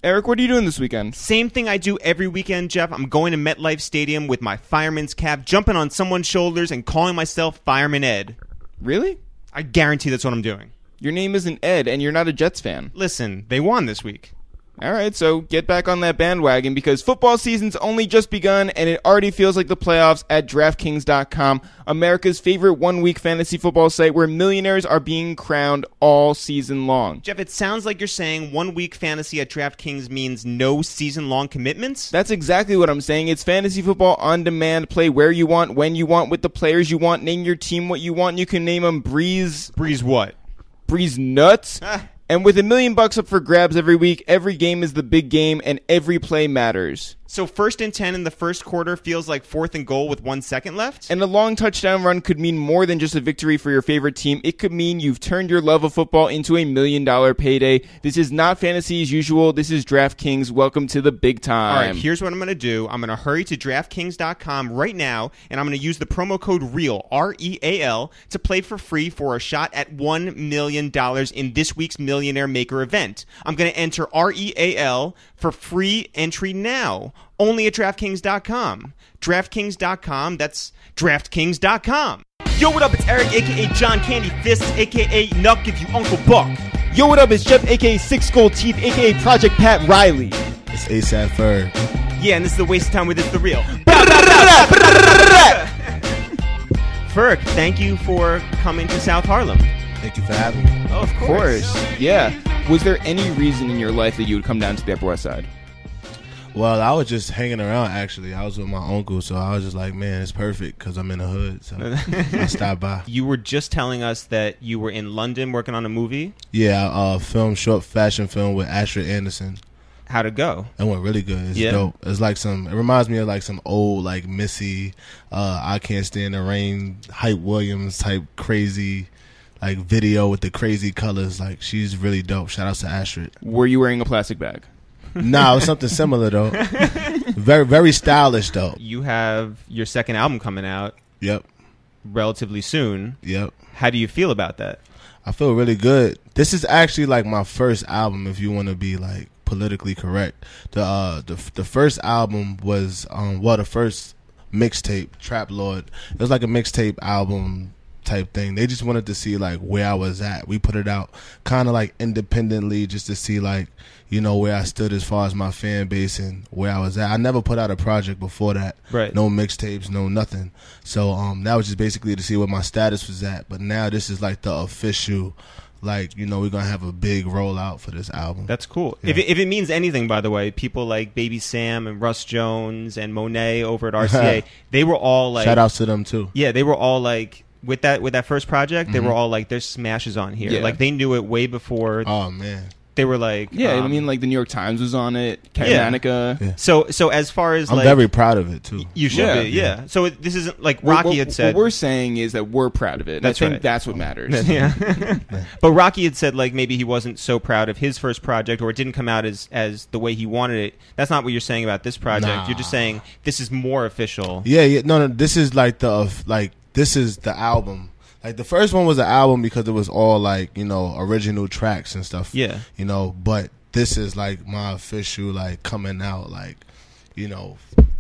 Eric, what are you doing this weekend? Same thing I do every weekend, Jeff. I'm going to MetLife Stadium with my fireman's cap, jumping on someone's shoulders and calling myself Fireman Ed. Really? I guarantee that's what I'm doing. Your name isn't Ed, and you're not a Jets fan. Listen, they won this week. All right, so get back on that bandwagon because football season's only just begun, and it already feels like the playoffs at DraftKings.com, America's favorite one-week fantasy football site where millionaires are being crowned all season long. Jeff, it sounds like you're saying 1 week fantasy at DraftKings means no season-long commitments? That's exactly what I'm saying. It's fantasy football on demand. Play where you want, when you want, with the players you want. Name your team what you want. You can name them Breeze. Breeze what? Breeze Nuts. And with $1 million up for grabs every week, every game is the big game, and every play matters. So 1st and 10 in the first quarter feels like 4th and goal with 1 second left? And a long touchdown run could mean more than just a victory for your favorite team. It could mean you've turned your love of football into $1 million payday. This is not fantasy as usual. This is DraftKings. Welcome to the big time. All right, here's what I'm going to do. I'm going to hurry to DraftKings.com right now, and I'm going to use the promo code REAL, R-E-A-L, to play for free for a shot at $1 million in this week's Millionaire Maker event. I'm going to enter REAL for free entry now. Only at DraftKings.com. DraftKings.com, that's DraftKings.com. Yo, what up? It's Eric, a.k.a. John Candy Fists, a.k.a. Nuck if you Uncle Buck. Yo, what up? It's Jeff, a.k.a. Six Gold Teeth, a.k.a. Project Pat Riley. It's ASAP Ferg. Yeah, and this is the waste of time with It's The Real. Ferg, thank you for coming to South Harlem. Thank you for having me. Oh, Of course. Yeah. Was there any reason in your life that you would come down to the Upper West Side? Well, I was just hanging around, actually. I was with my uncle, so I was just like, man, it's perfect because I'm in the hood. So I stopped by. You were just telling us that you were in London working on a movie. Yeah, I filmed short fashion film with Astrid Anderson. How'd it go? It went really good. It's dope. It's like it reminds me of like some old, like Missy, I Can't Stand the Rain, Hype Williams type crazy, like video with the crazy colors. Like, she's really dope. Shout out to Astrid. Were you wearing a plastic bag? Nah, it was something similar though. Very, very stylish though. You have your second album coming out Yep. relatively soon. Yep. How do you feel about that? I feel really good. This is actually like my first album, if you want to be like politically correct. The first album was the first mixtape, Trap Lord. It was like a mixtape album type thing. They just wanted to see like where I was at. We put it out kind of like independently just to see like, you know, where I stood as far as my fan base and where I was at. I never put out a project before that. Right. No mixtapes, no nothing. So that was just basically to see where my status was at. But now this is like the official, like, you know, we're going to have a big rollout for this album. That's cool. Yeah. If it means anything, by the way, people like Baby Sam and Russ Jones and Monet over at RCA, they were all like... Shout outs to them too. Yeah, they were all like... With that first project, they were all like, there's smashes on here. Yeah. Like, they knew it way before. Oh, man. They were like... Yeah, I mean, like, the New York Times was on it. Manica. Yeah. So as far as I'm like... very proud of it too. You should Yeah. be, yeah. So this isn't like Rocky had said... What we're saying is that we're proud of it. And That's I think right. that's what matters. Yeah. But Rocky had said like maybe he wasn't so proud of his first project, or it didn't come out as the way he wanted it. That's not what you're saying about this project. Nah. You're just saying this is more official. Yeah. No, this is like this is the album. Like, the first one was an album because it was all like, you know, original tracks and stuff. Yeah. You know, but this is like my official, like, coming out, like, you know,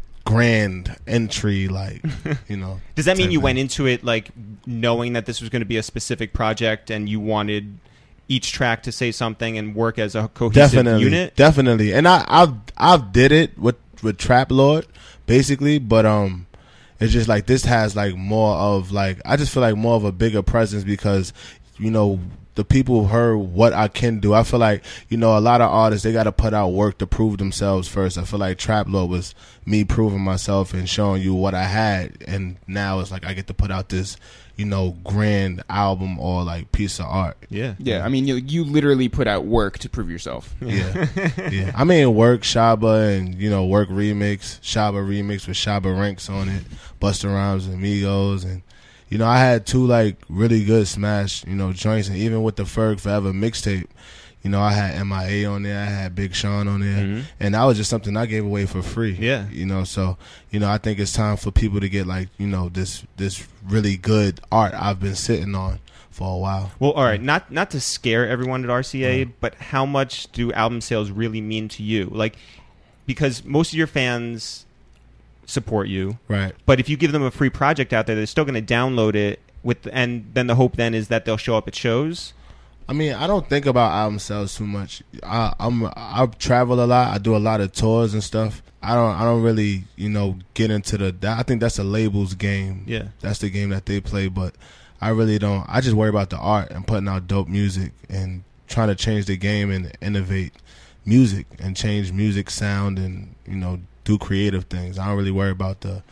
grand entry, like, you know. Does that mean type you thing. went into it like knowing that this was going to be a specific project and you wanted each track to say something and work as a cohesive unit? Definitely. And I've did it with Trap Lord, basically, but it's just like this has like more of like, I just feel like more of a bigger presence because, you know, the people heard what I can do. I feel like, you know, a lot of artists, they got to put out work to prove themselves first. I feel like Trap Lord was me proving myself and showing you what I had. And now it's like I get to put out this, you know, grand album or like piece of art. Yeah. Yeah, I mean, you literally put out work to prove yourself. Yeah. Yeah. I mean, Work, Shaba, and, you know, Work remix, Shaba remix with Shaba Ranks on it, Busta Rhymes and Migos. And, you know, I had two, like, really good smash, you know, joints. And even with the Ferg Forever mixtape, you know, I had MIA on there, I had Big Sean on there. And that was just something I gave away for free. Yeah. You know, so, you know, I think it's time for people to get, like, you know, this really good art I've been sitting on for a while. Well, all right, not to scare everyone at RCA, but how much do album sales really mean to you? Like, because most of your fans support you, Right. but if you give them a free project out there, they're still going to download it and then the hope then is that they'll show up at shows. I mean, I don't think about album sales too much. I travel a lot. I do a lot of tours and stuff. I don't really, get into I think that's a label's game. Yeah. That's the game that they play, but I really don't. I just worry about the art and putting out dope music and trying to change the game and innovate music and change music sound and, do creative things. I don't really worry about the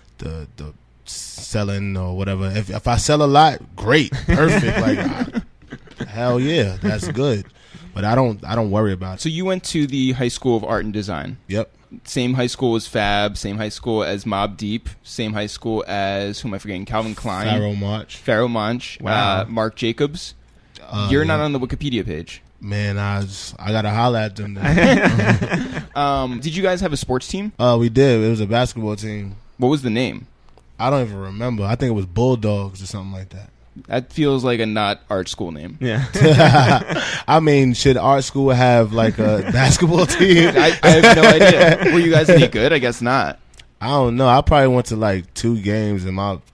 selling or whatever. If I sell a lot, great, perfect. Like, hell yeah, that's good. But I don't worry about it. So you went to the High School of Art and Design. Yep. Same high school as Fab, same high school as Mobb Deep, same high school as, who am I forgetting, Calvin Klein. Pharoah Monch. Wow. Marc Jacobs. You're not yeah. on the Wikipedia page. Man, I gotta holler at them now. Did you guys have a sports team? We did. It was a basketball team. What was the name? I don't even remember. I think it was Bulldogs or something like that. That feels like a not art school name. Yeah. I mean, should art school have like a basketball team? I have no idea. Were you guys any good? I guess not. I don't know. I probably went to like 2 games, and my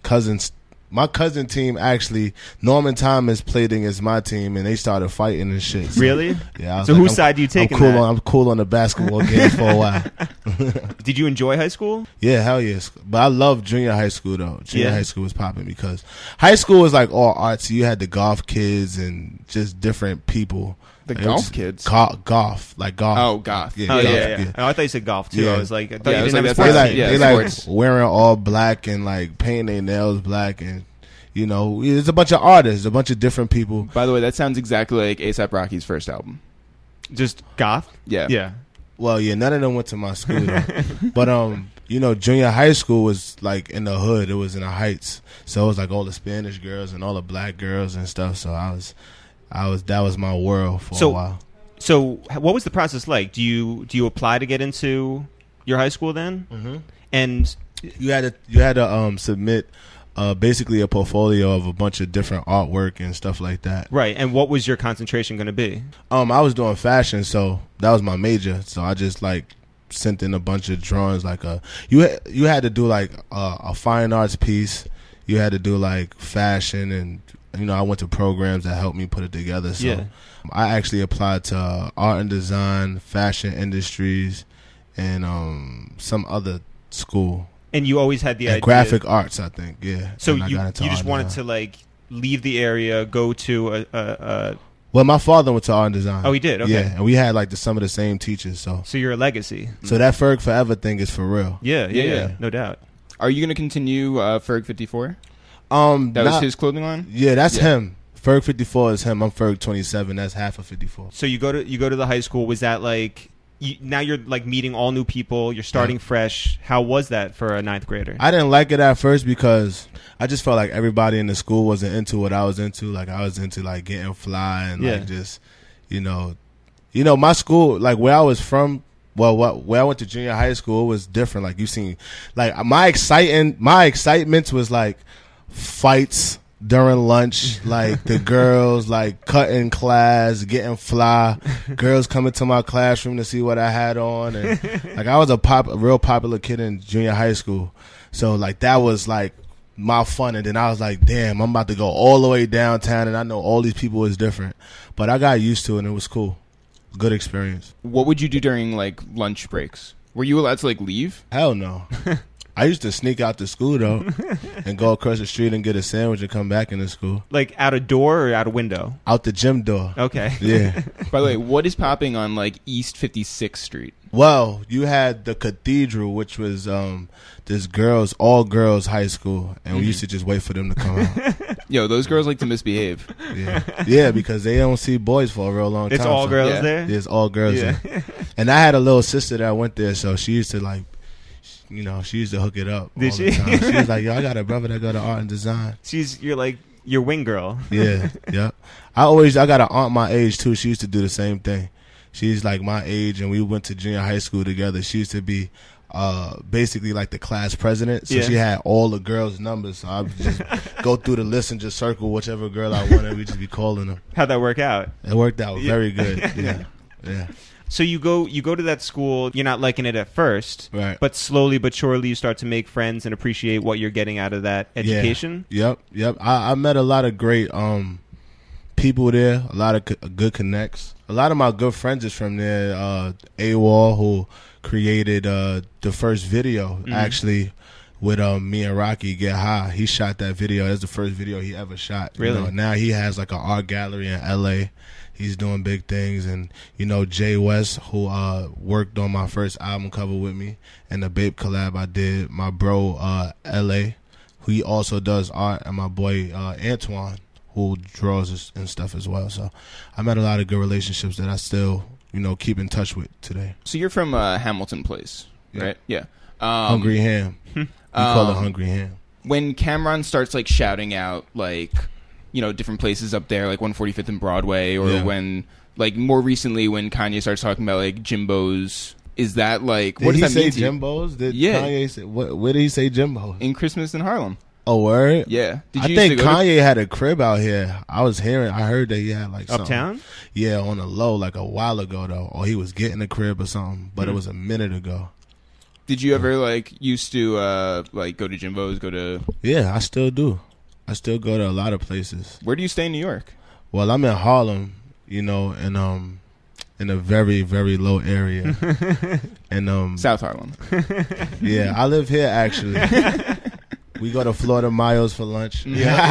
cousin team actually, Norman Thomas played against my team, and they started fighting and shit. So, Really? Yeah. I was So like, whose side do you take in I'm cool that? I'm cool on the basketball game for a while. Did you enjoy high school? Yeah, hell yes. But I love junior high school though. Junior Yeah. high school was popping because high school was like all artsy. You had the golf kids and just different people. The It golf was kids? Golf, like golf. Oh, goth. Yeah, Oh, golf, yeah. Oh, I thought you said golf, too. Yeah. I was like, I thought Yeah, I you was didn't like, have that's a sports They like- team. yeah, they like sports. wearing all black and like painting their nails black, and there's a bunch of artists, a bunch of different people. By the way, that sounds exactly like A$AP Rocky's first album. Just goth? Yeah. Yeah. Well, yeah, none of them went to my school though. But junior high school was like in the hood. It was in the Heights, so it was like all the Spanish girls and all the black girls and stuff. So that was my world for a while. So what was the process like? Do you apply to get into your high school then? Mm-hmm. And You had to submit basically a portfolio of a bunch of different artwork and stuff like that. right, and what was your concentration going to be? I was doing fashion, so that was my major. So I just like sent in a bunch of drawings. Like you had to do like a fine arts piece. You had to do like fashion, and I went to programs that helped me put it together. So Yeah. I actually applied to art and design, fashion industries, and some other school. And you always had the And idea. graphic arts, I think. Yeah. So And I you got into just art wanted design. to like leave the area, go to a Well, my father went to art and design. Oh, he did? Okay. Yeah, and we had like some of the same teachers. So you're a legacy. that Ferg Forever thing is for real. Yeah, Yeah. no doubt. Are you going to continue Ferg 54? That was Not- his clothing line? Yeah, that's Yeah. him. Ferg 54 is him. I'm Ferg 27. That's half of 54. So you go to the high school. Was that like now you're like meeting all new people? You're starting fresh. How was that for a 9th grader? I didn't like it at first because I just felt like everybody in the school wasn't into what I was into. Like I was into like getting fly and Yeah. like just, my school, like where I was from. Well, where I went to junior high school was different. Like you seen, like my excitement was like fights during lunch, like the girls like cutting class, getting fly, girls coming to my classroom to see what I had on, and like I was a real popular kid in junior high school, so like that was like my fun. And then I was like, damn, I'm about to go all the way downtown, and I know all these people is different, but I got used to it and it was cool. Good experience. What would you do during like lunch breaks? Were you allowed to like leave? Hell no. I used to sneak out to school though and go across the street and get a sandwich and come back into school. Like out a door or out a window? Out the gym door. Okay. Yeah. By the way, what is popping on like East 56th Street? Well, you had the Cathedral, which was this all girls high school, and we used to just wait for them to come out. Yo, those girls like to misbehave. Yeah, because they don't see boys for a real long time. It's all so girls yeah. there? There's all girls Yeah. there. And I had a little sister that went there, so she used to like, she used to hook it up. Did all she? The time. She was like, yo, I got a brother that go to art and design. You're like your wing girl. Yeah, yeah. I got an aunt my age too. She used to do the same thing. She's like my age, and we went to junior high school together. She used to be basically like the class president. So Yeah. she had all the girls' numbers. So I would just go through the list and just circle whichever girl I wanted. We'd just be calling them. How'd that work out? It worked out very good. Yeah. Yeah. So you go to that school. You're not liking it at first, Right. but slowly but surely you start to make friends and appreciate what you're getting out of that education. Yep. I met a lot of great people there, a lot of good connects. A lot of my good friends is from there. AWOL, who created the first video, actually, with me and Rocky Get High. He shot that video. That's the first video he ever shot. Really? You know, now he has like an art gallery in L.A. He's doing big things. And, you know, Jay West, who worked on my first album cover with me, and the Bape collab I did. My bro, L.A., who he also does art, and my boy, Antoine, who draws and stuff as well. So I met a lot of good relationships that I still, you know, keep in touch with today. So you're from Hamilton Place, Yeah. right? Yeah. Hungry Ham. We call it Hungry Ham. When Cameron starts like shouting out like, you know, different places up there, like 145th and Broadway, or Yeah. when like more recently when Kanye starts talking about like Jimbo's, is that like Did what does he that say mean to you? Jimbo's? Did Yeah. Kanye say, where did he say Jimbo's? In Christmas in Harlem? Oh, word? Yeah. Did I you think used to go to- Kanye had a crib out here. I heard that he had like something. Uptown? Yeah, on the low, like a while ago though. Or he was getting a crib or something, but it was a minute ago. Did you ever like used to like go to Jimbo's? Go to Yeah, I still do. I still go to a lot of places. where do you stay in New York? Well, I'm in Harlem, you know, and in a very, very low area. And South Harlem. yeah, I live here actually. We go to Florida Miles for lunch.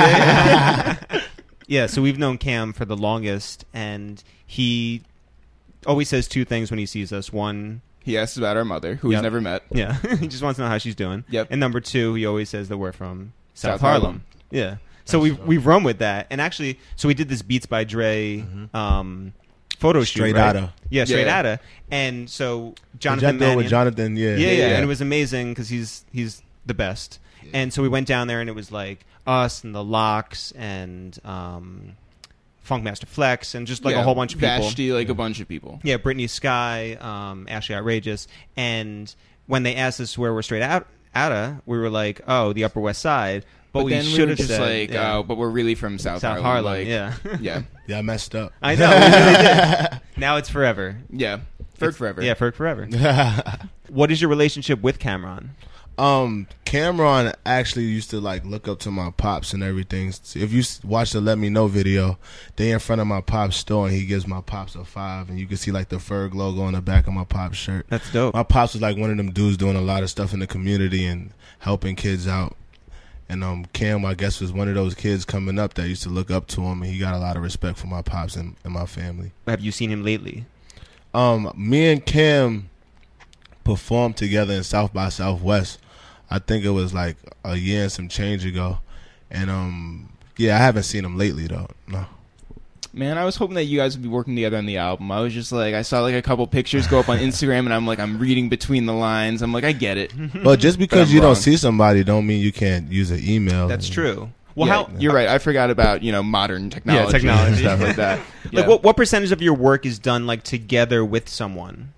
Yeah, so we've known Cam for the longest, and he always says two things when he sees us. One, He asks about our mother, who he's Yep. never met. yeah, he just wants to know how she's doing. Yep. And number two, he always says that we're from South South Harlem. Harlem. Yeah. So we've run with that, and actually, so we did this Beats by Dre photo shoot, Straight right? Outta. Yeah, Straight Yeah. Outta. And so Did Jonathan y'all do it Mannion, with Jonathan? Yeah. yeah, Yeah. and it was amazing because he's the best. And so we went down there, and it was like us and the Locks and Funkmaster Flex and just like a whole bunch of people. Vashti, like a bunch of people. Yeah, Brittany Sky, Ashley Outrageous, and when they asked us where we're straight outta, we were like, "Oh, the Upper West Side." But we then we should were have just said, like, yeah, oh, but we're really from South Harlem. Like, yeah, yeah, Yeah, I messed up. I know. We really did. Now it's forever. yeah. Ferg forever. Yeah, Ferg forever. What is your relationship with Cameron? Cameron actually used to like look up to my pops and everything. If you watch the Let Me Know video, they in front of my pop's store and he gives my pops a 5, and you can see like the Ferg logo on the back of my pop's shirt. That's dope. My pops was like one of them dudes doing a lot of stuff in the community and helping kids out. And Cam, I guess, was one of those kids coming up that used to look up to him, and he got a lot of respect for my pops and my family. Have you seen him lately? Me and Cam performed together in South by Southwest. I think it was like a year and some change ago. And yeah, I haven't seen him lately though. No. Man, I was hoping that you guys would be working together on the album. I was just like, I saw like a couple pictures go up on Instagram, and I'm like, I'm reading between the lines. I'm like, I get it. But just But because I'm you wrong. don't see somebody don't mean you can't use an email. That's true. Well, Yeah, how you're right. I forgot about modern technology, technology. and stuff like that. like Yeah. what percentage of your work is done like together with someone?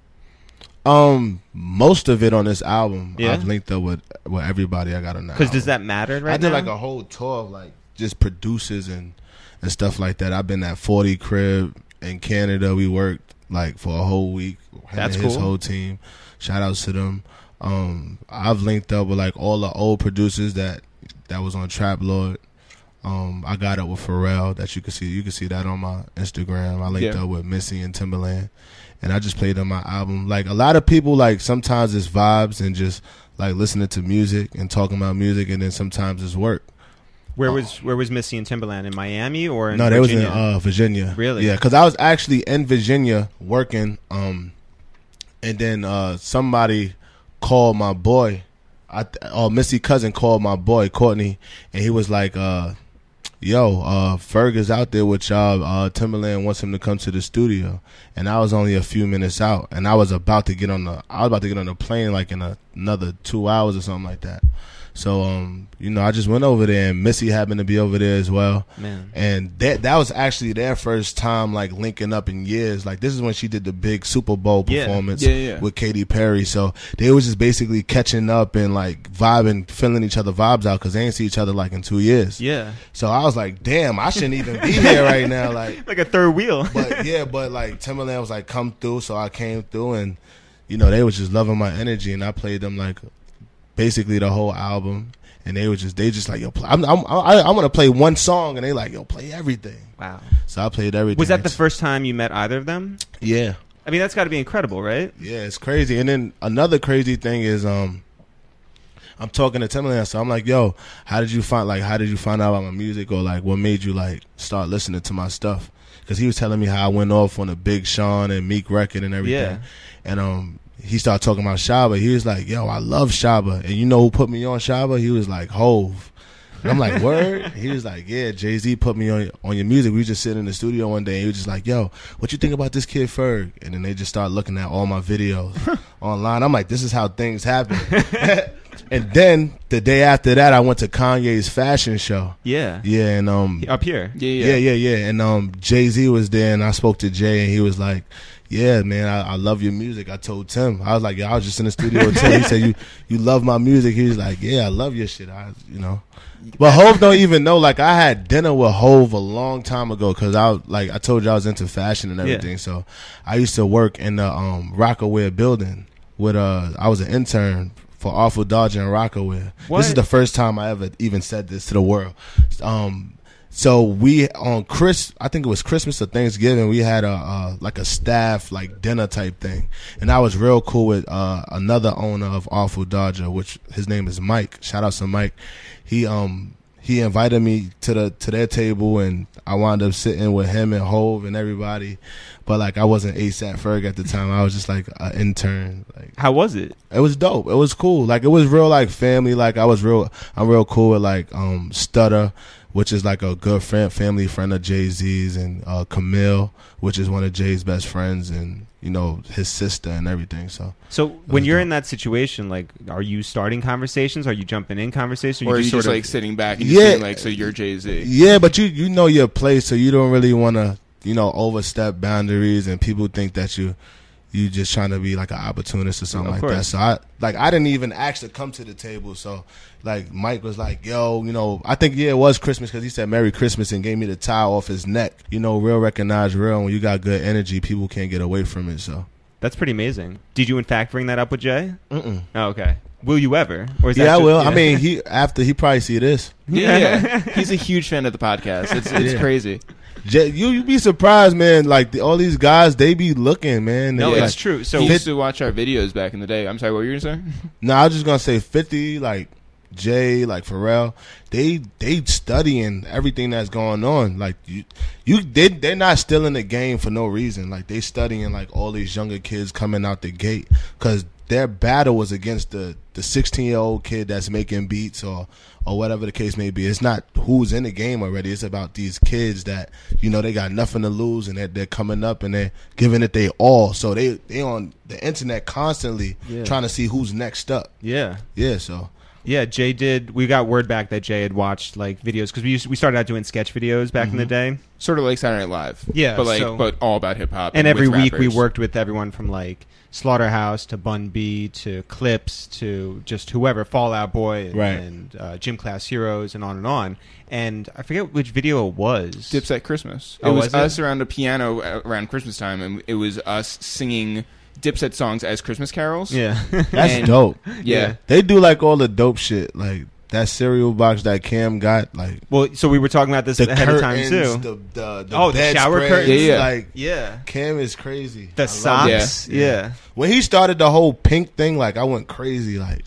Most of it on this album, Yeah? I've linked up with everybody I got on that. Because does album. that matter right I did now? like a whole tour of like just producers and stuff like that. I've been at 40 Crib in Canada. We worked like for a whole week. Him That's and his cool. whole team. Shout outs to them. I've linked up with like all the old producers that was on Trap Lord. I got up with Pharrell that you can see. You can see that on my Instagram. I linked Yeah. up with Missy and Timberland, and I just played on my album. Like a lot of people, like sometimes it's vibes and just like listening to music and talking about music, and then sometimes it's work. Where was Missy and Timberland, in Miami or in No, they was Virginia? in Virginia. Really? Yeah, because I was actually in Virginia working, and then somebody called my boy. Missy cousin called my boy Courtney, and he was like, Ferg is out there with y'all. Timberland wants him to come to the studio, and I was only a few minutes out, and I was about to get on the plane like in another 2 hours or something like that. So I just went over there, and Missy happened to be over there as well. Man. And that was actually their first time like linking up in years. Like this is when she did the big Super Bowl performance with Katy Perry. So they was just basically catching up and like vibing, filling each other vibes out because they didn't see each other like in 2 years. Yeah. So I was like, damn, I shouldn't even be here right now. Like a third wheel. but like Timberland was like, come through. So I came through, and they was just loving my energy, and I played them like basically the whole album. And they just like, yo, I want to play one song, and they like, yo, play everything. Wow. So I played everything. Was that the first time you met either of them? Yeah. I mean, that's got to be incredible, right? Yeah, it's crazy. And then another crazy thing is, I'm talking to Timberland, so I'm like, yo, how did you find out about my music, or like what made you like start listening to my stuff? Because he was telling me how I went off on a Big Sean and Meek record and everything. Yeah. And he started talking about Shabba. He was like, yo, I love Shabba. And you know who put me on Shabba? He was like, Hove. And I'm like, word? He was like, yeah, Jay-Z put me on your music. We was just sitting in the studio one day, and he was just like, yo, what you think about this kid Ferg? And then they just started looking at all my videos online. I'm like, this is how things happen. And then the day after that, I went to Kanye's fashion show. Yeah. Yeah, and up here. Yeah. And Jay-Z was there, and I spoke to Jay, and he was like, yeah, man, I love your music. I told Tim. I was like, I was just in the studio with Tim. He said, you love my music. He was like, yeah, I love your shit. But Hove don't even know. Like, I had dinner with Hove a long time ago because I told you I was into fashion and everything. Yeah. So I used to work in the Rockaware building with I was an intern for Awful Dodger and Rockaware. This is the first time I ever even said this to the world. So we I think it was Christmas or Thanksgiving, we had a staff like dinner type thing, and I was real cool with another owner of Awful Dodger, which his name is Mike. Shout out to Mike. He invited me to their table, and I wound up sitting with him and Hove and everybody. But like I wasn't ASAP Ferg at the time. I was just like an intern. Like, how was it? It was dope. It was cool. Like it was real like family. Like I'm real cool with like Stutter, which is like a good family friend of Jay-Z's, and Camille, which is one of Jay's best friends, and his sister and everything. So when you're in that situation, like, are you starting conversations? Are you jumping in conversations? Or are you just like sitting back and just being like, so you're Jay-Z? Yeah, but you know your place, so you don't really want to overstep boundaries, and people think that you just trying to be like an opportunist or something like that. So I didn't even ask to come to the table. So like Mike was like, yo, I think it was Christmas because he said Merry Christmas and gave me the towel off his neck. Real recognize real. When you got good energy, people can't get away from it. So that's pretty amazing. Did you in fact bring that up with Jay? Mm-mm. Oh, okay. Will you ever? Or is that I will. Yeah. I mean, he probably see this. Yeah. He's a huge fan of the podcast. It's crazy. You be surprised, man. Like all these guys, they be looking, man. No, like, it's true. So he used to watch our videos back in the day. I'm sorry, what were you gonna say? No, I was just gonna say 50, like Jay, like Pharrell. They studying everything that's going on. Like they're not still in the game for no reason. Like they studying like all these younger kids coming out the gate because their battle was against the 16-year-old kid that's making beats or whatever the case may be. It's not who's in the game already. It's about these kids that, they got nothing to lose, and they're coming up and they're giving it their all. So they on the internet constantly trying to see who's next up. Yeah. Yeah, so. Yeah, Jay did. We got word back that Jay had watched like videos because we started out doing sketch videos back in the day, sort of like Saturday Night Live. Yeah, but all about hip hop. And every week we worked with everyone from like Slaughterhouse to Bun B to Clips to just whoever, Fall Out Boy and Gym Class Heroes and on and on. And I forget which video it was. Dipset Christmas. It was us around a piano around Christmas time, and it was us singing Dipset songs as Christmas carols. Yeah. That's dope. Yeah. They do like all the dope shit. Like that cereal box that Cam got. Like, well, so we were talking about this ahead of time too. The shower curtains. curtains. Like, Cam is crazy. The socks. Yeah. When he started the whole pink thing, like I went crazy. Like,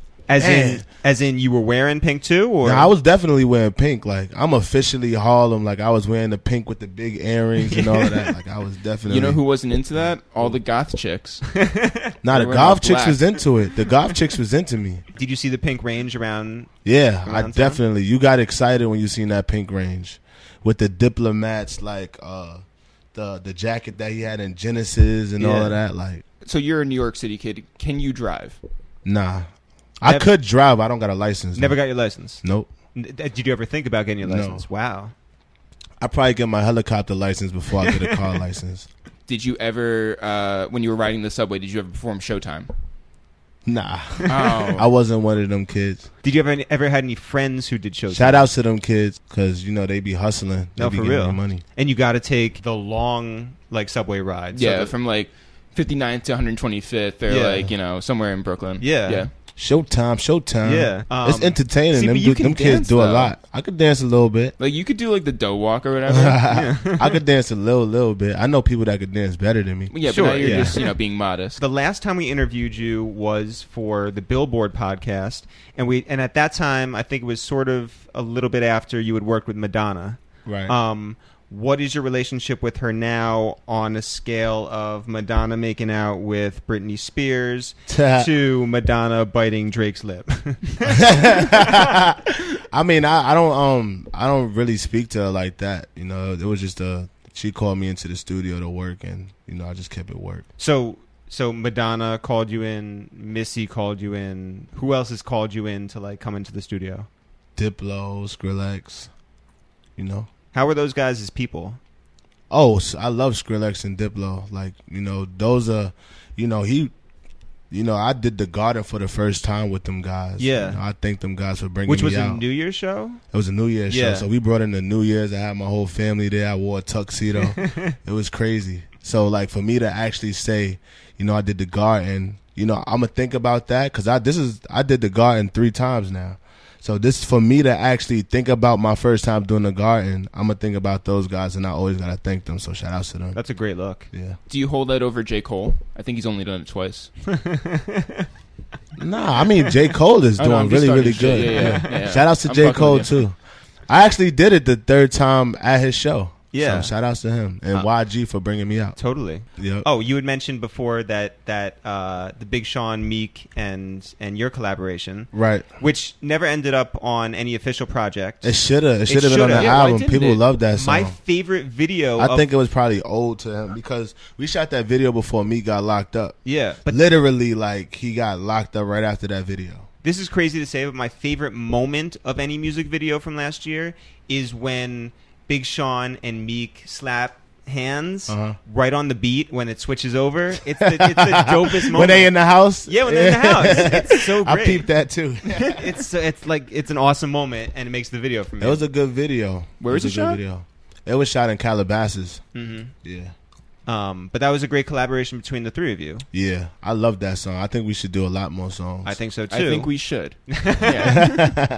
as in you were wearing pink too, or I was definitely wearing pink. Like I'm officially Harlem. Like I was wearing the pink with the big earrings and all of that. Like I was definitely. You know who wasn't into that? All the goth chicks. Nah, the goth chicks was into it. The goth chicks was into me. Did you see the pink range around? Yeah, I definitely. You got excited when you seen that pink range with the diplomats, like the jacket that he had in Genesis and all of that. Like, so you're a New York City kid. Can you drive? Nah. I could drive. I don't got a license. Never got your license. Nope. Did you ever think about getting your license? No. Wow. I probably get my helicopter license before I get a car license. Did you ever, when you were riding the subway, did you ever perform Showtime? Nah. Oh. I wasn't one of them kids. Did you ever had any friends who did shows? Shout outs to them kids because, they be hustling. They No, be for getting real. their money. And you got to take the long subway rides. Yeah, from 59th to 125th or somewhere in Brooklyn. Yeah. Showtime. Yeah. It's entertaining. See, but you can them kids dance, do a though. lot. I could dance a little bit. Like you could do the dough walk or whatever. I could dance a little bit. I know people that could dance better than me. Yeah, Sure, but now you're yeah. just being modest. The last time we interviewed you was for the Billboard podcast, and at that time I think it was sort of a little bit after you had worked with Madonna. Right. What is your relationship with her now on a scale of Madonna making out with Britney Spears to Madonna biting Drake's lip? I mean, I don't really speak to her like that. It was just she called me into the studio to work, and I just kept it work. So Madonna called you in, Missy called you in. Who else has called you in to come into the studio? Diplo, Skrillex, How are those guys as people? Oh, I love Skrillex and Diplo. Those are, I did The Garden for the first time with them guys. Yeah. I thank them guys for bringing Which me was out. a New Year's show? It was a New Year's Yeah. show. So we brought in the New Year's. I had my whole family there. I wore a tuxedo. It was crazy. So, for me to actually say, I did The Garden, I'm going to think about that because I did The Garden 3 times now. So this, for me to actually think about my first time doing The Garden, I'm going to think about those guys, and I always got to thank them. So shout outs to them. That's a great look. Yeah. Do you hold that over J. Cole? I think he's only done it twice. Nah, I mean, J. Cole is I know, doing I'm just really, starting really good. shit. Yeah. Shout outs to I'm J. fucking Cole, with you. too. I actually did it the 3rd time at his show. Yeah. So shout outs to him. And YG for bringing me out. Totally. Yep. Oh, you had mentioned before that the Big Sean, Meek, and your collaboration, Right. which never ended up on any official project. It should have. It should have been shoulda. on the Yeah, why album. didn't People it? love that song. My favorite video. I think it was probably old to him because we shot that video before Meek got locked up. Yeah, but Literally, he got locked up right after that video. this is crazy to say, but my favorite moment of any music video from last year is when Big Sean and Meek slap hands right on the beat when it switches over. It's the dopest moment. When they in the house? Yeah, when they're in the house. It's so great. I peeped that too. It's an awesome moment, and it makes the video for me. It was a good video. Where was it shot? It was shot in Calabasas. Mm-hmm. Yeah. But that was a great collaboration between the 3 of you. Yeah. I love that song. I think we should do a lot more songs. I think so too. I think we should. Yeah.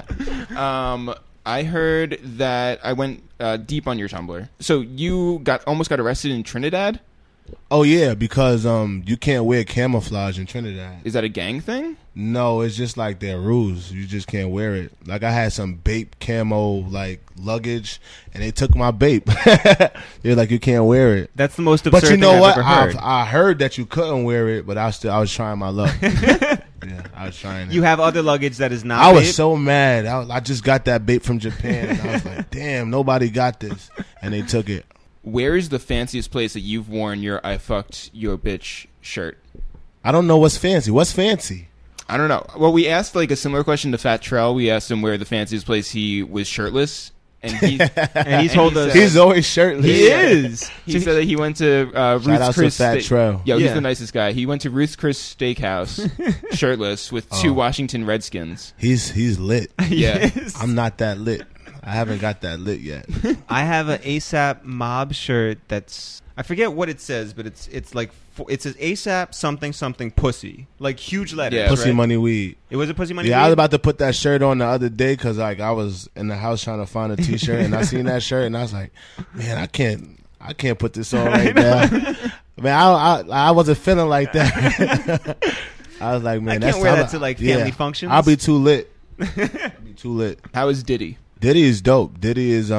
I heard that I went deep on your Tumblr. So you almost got arrested in Trinidad? Oh, yeah, because you can't wear camouflage in Trinidad. Is that a gang thing? No, it's just their rules. You just can't wear it. I had some Bape camo luggage, and they took my Bape. They're like, you can't wear it. That's the most absurd But you know thing what? I've ever heard. I heard that you couldn't wear it, but I was trying my luck. Yeah, I was trying it. You have other luggage that is not. I was Bape? so mad. I just got that Bape from Japan, and I was like, damn, nobody got this, and they took it. Where is the fanciest place that you've worn your "I fucked your bitch" shirt? I don't know what's fancy. What's fancy? I don't know. Well, we asked a similar question to Fat Trell. We asked him where the fanciest place he was shirtless, and And he told us. He's always shirtless. He is. He said that he went to Shout Ruth's out to Chris. Fat Trell. Yo, Yeah. he's the nicest guy. He went to Ruth's Chris Steakhouse, shirtless, with 2 Washington Redskins. He's lit. Yeah. Yes. I'm not that lit. I haven't got that lit yet. I have an ASAP Mob shirt that's. I forget what it says, but it says ASAP something pussy, huge letters. Yeah. Pussy right? money weed. It was a pussy money. Yeah, I was weed? about to put that shirt on the other day because I was in the house trying to find a T-shirt and I seen that shirt and I was like, man, I can't put this on right now. Man, I wasn't feeling like that. I was like, man, I can't wear that to family functions. I'll be too lit. I'll be too lit. How is Diddy? Diddy is dope. Diddy is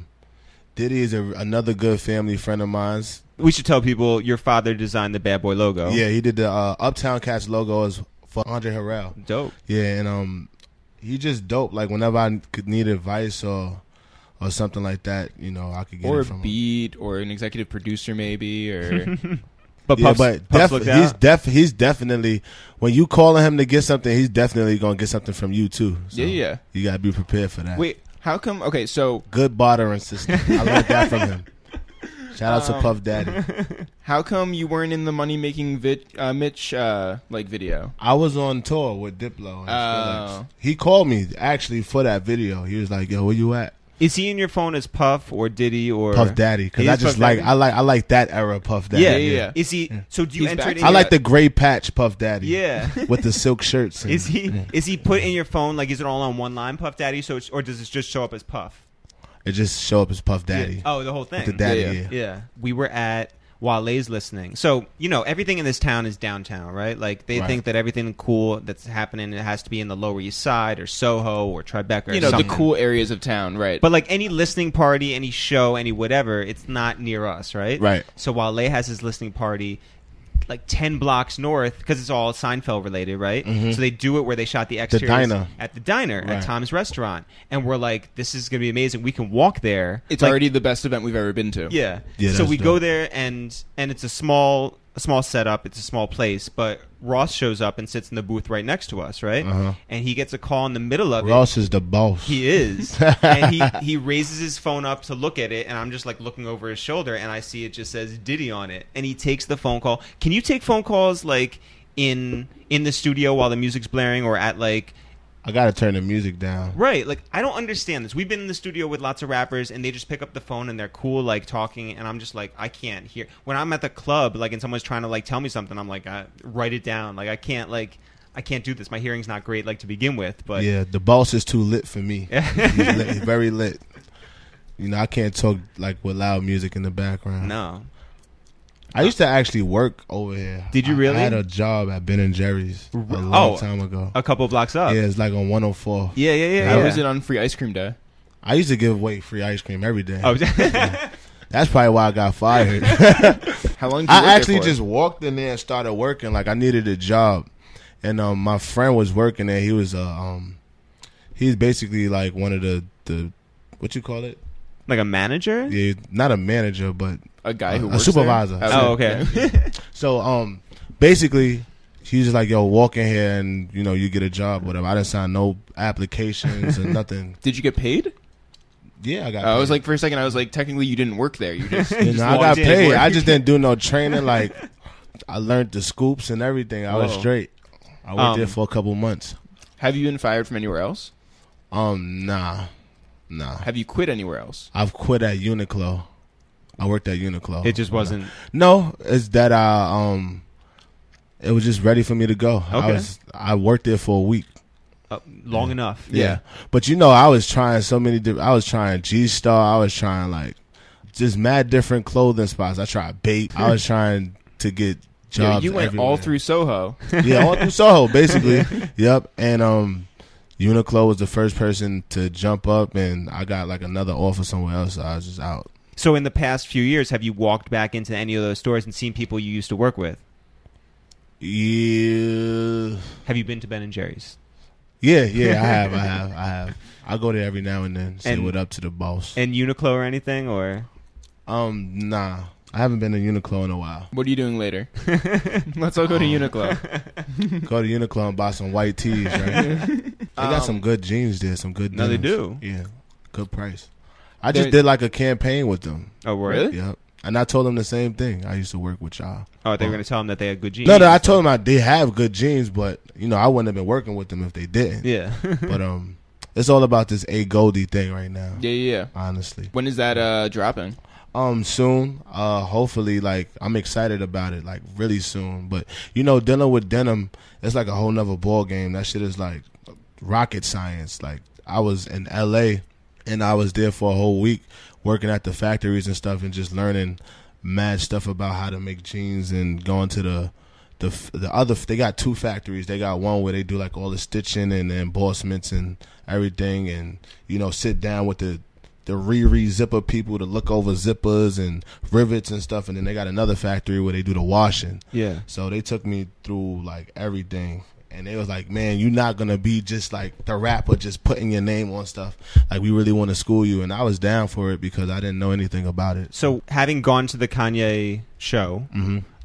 another good family friend of mine's. We should tell people your father designed the Bad Boy logo. Yeah, he did the Uptown Cats logo is for Andre Harrell. Dope. Yeah, and he just dope. Whenever I could need advice or something like that, I could get Or it a from him. beat, or an executive producer maybe, or... But Yeah, Puff's, but Puff's looked out. he's definitely, when you calling him to get something, he's definitely gonna get something from you too. So Yeah. you gotta be prepared for that. Wait, how come? Okay, so Good bartering system. I learned that from him. Shout out to Puff Daddy. how come you weren't in the money making Mitch like video? I was on tour with Diplo. And Oh. Skrillex. He called me actually for that video. He was like, "Yo, where you at?" Is he in your phone as Puff or Diddy or Puff Daddy, because He I is just Puff like Daddy? I like that era of Puff Daddy. Yeah, yeah. Is he? So do you He's enter back it in to I your- like the gray patch Puff Daddy. Yeah. with the silk shirts. And, Is he put in your phone, like, is it all on one line, Puff Daddy, or does it just show up as Puff? It just show up as Puff Daddy. Yeah. Oh, the whole thing. With the daddy. Yeah, Yeah. Yeah. We were at Wale's listening. So, everything in this town is downtown, right? Like, they Right. think that everything cool that's happening, it has to be in the Lower East Side or Soho or Tribeca or You know, something. the cool areas of town, right? But, like, any listening party, any show, any whatever, it's not near us, right? Right. So Wale has his listening party like 10 blocks north, because it's all Seinfeld related, right? So they do it where they shot the exteriors diner. at the diner at Right. Tom's Restaurant, and we're like, this is gonna be amazing. We can walk there. it's Like, already the best event we've ever been to. yeah. Yeah, So that's we dope. go there, and it's a small setup. It's a small place, but Ross shows up and sits in the booth right next to us, right? Uh-huh. And he gets a call in the middle of it. Ross is the boss. He is. And he raises his phone up to look at it, and I'm just like looking over his shoulder, and I see it just says Diddy on it. And he takes the phone call. Can you take phone calls like in the studio while the music's blaring, or at like I gotta turn the music down. right? Like, I don't understand this. We've been in the studio with lots of rappers, and they just pick up the phone and they're cool, like talking, and I'm just like, I can't hear. When I'm at the club, like, and someone's trying to like tell me something, I'm like, write it down. Like, I can't do this. My hearing's not great, like, to begin with. But Yeah, the boss is too lit for me. He's very lit. I can't talk like with loud music in the background. no. I used to actually work over here. Did you really? I had a job at Ben & Jerry's a long Oh. time ago. A couple blocks up. Yeah, it's like on 104. Yeah. How was it on Free Ice Cream Day? I used to give away free ice cream every day. Oh, That's probably why I got fired. How long did you work I actually there for? just walked in there and started working. Like, I needed a job, and my friend was working there. He was he's basically like one of the what you call it? like a manager? Yeah, not a manager, but a guy who a works supervisor. there? Oh, okay. so basically he's just like, yo, walk in here and you get a job, whatever. I didn't sign no applications or nothing. Did you get paid? Yeah, I got. I was paid. like, for a second, I was like, technically, you didn't work there. You just, I got walked in and paid. worked. I just didn't do no training. Like, I learned the scoops and everything. I was Whoa. straight. I worked there for a couple months. have you been fired from anywhere else? Nah. Have you quit anywhere else? I've quit at Uniqlo. I worked at Uniqlo. It just wasn't. No, it's that it was just ready for me to go. Okay. I worked there for a week. Long enough. Yeah. But I was trying so many different. I was trying G-Star. I was trying like just mad different clothing spots. I tried Bait. I was trying to get Yeah, jobs. you went everywhere. all through Soho. Yeah, all through Soho, basically. Yep. And Uniqlo was the first person to jump up, and I got like another offer somewhere else. So I was just out. So in the past few years, have you walked back into any of those stores and seen people you used to work with? Yeah. Have you been to Ben & Jerry's? Yeah, I have. I go there every now and then, say And- what up to the boss. And Uniqlo or anything, or? Nah. I haven't been to Uniqlo in a while. What are you doing later? Let's all go to Uniqlo. Go to Uniqlo and buy some white tees, right? They got some good jeans there, some good No, they denims. do. Yeah, good price. I just They're- did like a campaign with them. Oh, word? Really? Yep. And I told them the same thing. I used to work with y'all. Oh, they were going to tell them that they had good jeans. No, I told them they have good jeans, but I wouldn't have been working with them if they didn't. Yeah. But it's all about this A Goldie thing right now. Yeah. Honestly. When is that dropping? Soon. Hopefully, like, I'm excited about it, like, really soon. But dealing with denim, it's like a whole nother ball game. That shit is like rocket science. Like, I was in LA and I was there for a whole week working at the factories and stuff and just learning mad stuff about how to make jeans and going to the other. They got two factories. They got one where they do like all the stitching and the embossments and everything, and sit down with the Riri zipper people to look over zippers and rivets and stuff, and then they got another factory where they do the washing. Yeah. So they took me through like everything, and they was like, man, you're not gonna be just like the rapper just putting your name on stuff. Like, we really want to school you. And I was down for it because I didn't know anything about it. So having gone to the Kanye show, Mm-hmm.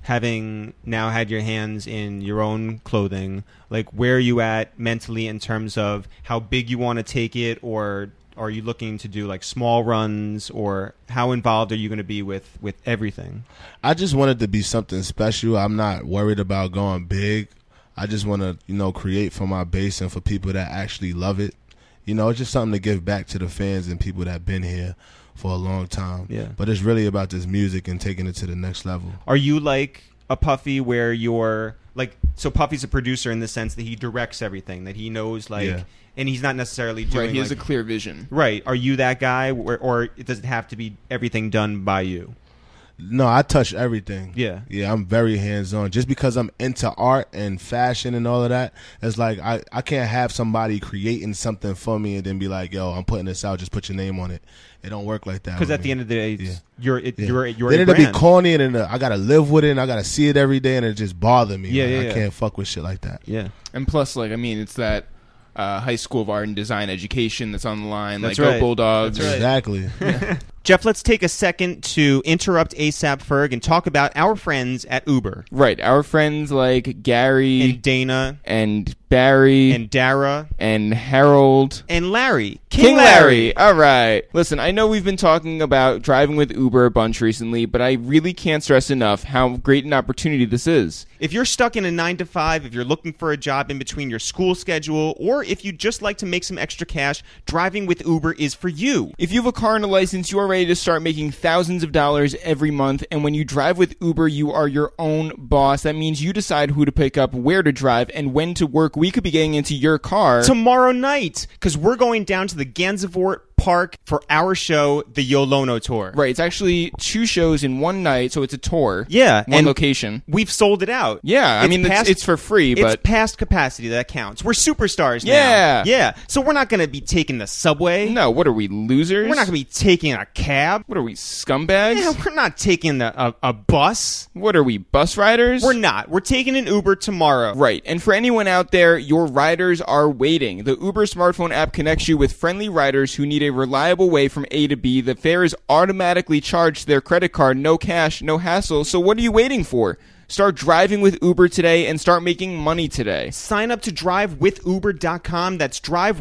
having now had your hands in your own clothing, like where are you at mentally in terms of how big you want to take it, or are you looking to do like small runs, or how involved are you going to be with everything? I just want it to be something special. I'm not worried about going big. I just want to, create for my base and for people that actually love it. It's just something to give back to the fans and people that have been here for a long time. Yeah. But it's really about this music and taking it to the next level. Are you like a Puffy where you're like, so Puffy's a producer in the sense that he directs everything, that he knows and he's not necessarily doing Right, he has a clear vision. Right. Are you that guy, or does it have to be everything done by you? No, I touch everything. Yeah. Yeah, I'm very hands-on. Just because I'm into art and fashion and all of that, it's like I can't have somebody creating something for me and then be like, yo, I'm putting this out, just put your name on it. It don't work like that. Because at the end of the day, you're then a it'll be brand. corny and then I got to live with it and I got to see it every day and it just bother me. Yeah. I can't fuck with shit like that. Yeah. And plus, it's that high school of art and design education that's on the line. That's like, right. Go Bulldogs. That's right. Exactly. Jeff, let's take a second to interrupt ASAP Ferg and talk about our friends at Uber. Right. Our friends like Gary And Dana. and Barry And Dara. and Harold. And Larry. King Larry. All right. Listen, I know we've been talking about driving with Uber a bunch recently, but I really can't stress enough how great an opportunity this is. If you're stuck in a 9-to-5, if you're looking for a job in between your school schedule, or if you just like to make some extra cash, driving with Uber is for you. If you have a car and a license, you are ready to start making thousands of dollars every month. And when you drive with Uber, you are your own boss. That means you decide who to pick up, where to drive, and when to work. We could be getting into your car Tomorrow night, because we're going down to the Gansevoort Park for our show, the Yolono Tour. Right. It's actually 2 shows in one night, so it's a tour. Yeah. One and location. we've sold it out. Yeah. It's for free, but it's past capacity that counts. We're superstars now. Yeah. Yeah. So we're not going to be taking the subway. no, what are we, losers? We're not going to be taking a cab. What are we, scumbags? Yeah, we're not taking a bus. What are we, bus riders? We're not. We're taking an Uber tomorrow. Right. And for anyone out there, your riders are waiting. The Uber smartphone app connects you with friendly riders who need a reliable way from A to B. The fare is automatically charged to their credit card. No cash, no hassle. So what are you waiting for? Start driving with Uber today and start making money today. Sign up to drivewithuber.com. That's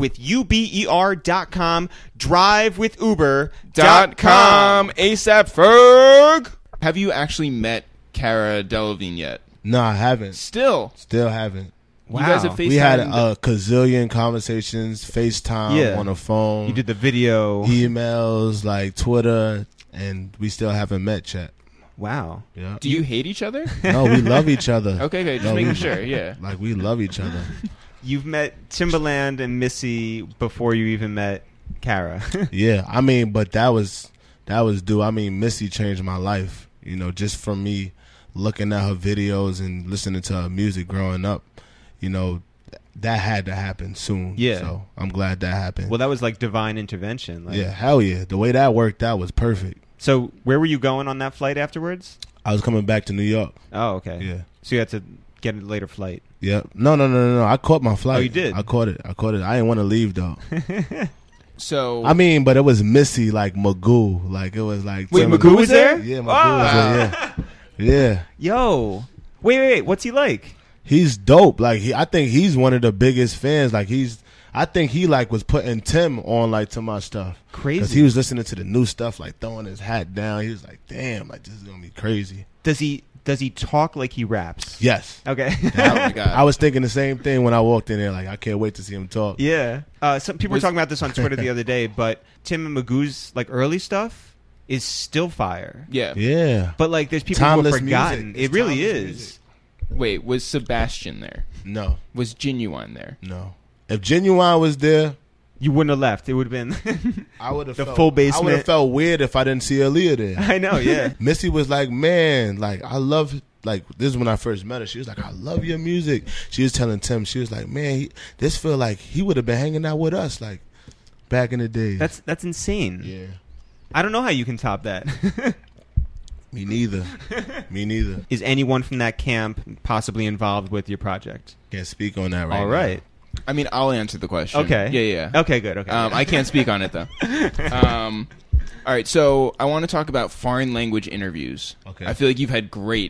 drivewithuber.com. Drivewithuber.com. ASAP Ferg. Have you actually met Cara Delevingne yet? No, I haven't. Still haven't. You guys have FaceTimed. We had a gazillion conversations, FaceTime on the phone. You did the video. Emails, like Twitter, and we still haven't met yet. Wow. Yeah. Do you hate each other? No, we love each other. Okay, just making sure, yeah. Like, we love each other. You've met Timbaland and Missy before you even met Cara. Yeah, but that was due. Missy changed my life, just from me looking at her videos and listening to her music growing up. That had to happen soon. Yeah. So I'm glad that happened. Well, that was like divine intervention. Yeah, hell yeah. The way that worked out was perfect. So where were you going on that flight afterwards? I was coming back to New York. Oh, okay. Yeah. So you had to get a later flight. Yeah. No. I caught my flight. Oh, you did? I caught it. I didn't want to leave, though. So but it was Missy, like Magoo. Like, it was like... Wait, Magoo was there? Yeah, Magoo was there, yeah. Yo. Wait. What's he like? He's dope. Like, I think he's one of the biggest fans. Like, I think he was putting Tim on to my stuff. Crazy. Because he was listening to the new stuff, throwing his hat down. He was like, damn, this is gonna be crazy. Does he talk like he raps? Yes. Okay. Oh my god. I was thinking the same thing when I walked in there. Like, I can't wait to see him talk. Yeah. Some people were talking about this on Twitter the other day, but Tim and Magoo's early stuff is still fire. Yeah. Yeah. But there's people Timeless who have forgotten. music. It really Timeless is. music. Wait, was Sebastian there? No. Was Genuine there? No. If Genuine was there, You wouldn't have left. It would have been I would have the full basement. I would have felt weird if I didn't see Aaliyah there. I know, yeah. Missy was like, man, I love, this is when I first met her. She was like, I love your music. She was telling Tim, she was like, man, this feel like he would have been hanging out with us, back in the day. That's insane. Yeah. I don't know how you can top that. Me neither. Is anyone from that camp possibly involved with your project? Can't speak on that right All now. right. I'll answer the question. Okay. Yeah. Okay, good. Okay. I can't speak on it though. All right, so I want to talk about foreign language interviews. Okay. I feel like you've had great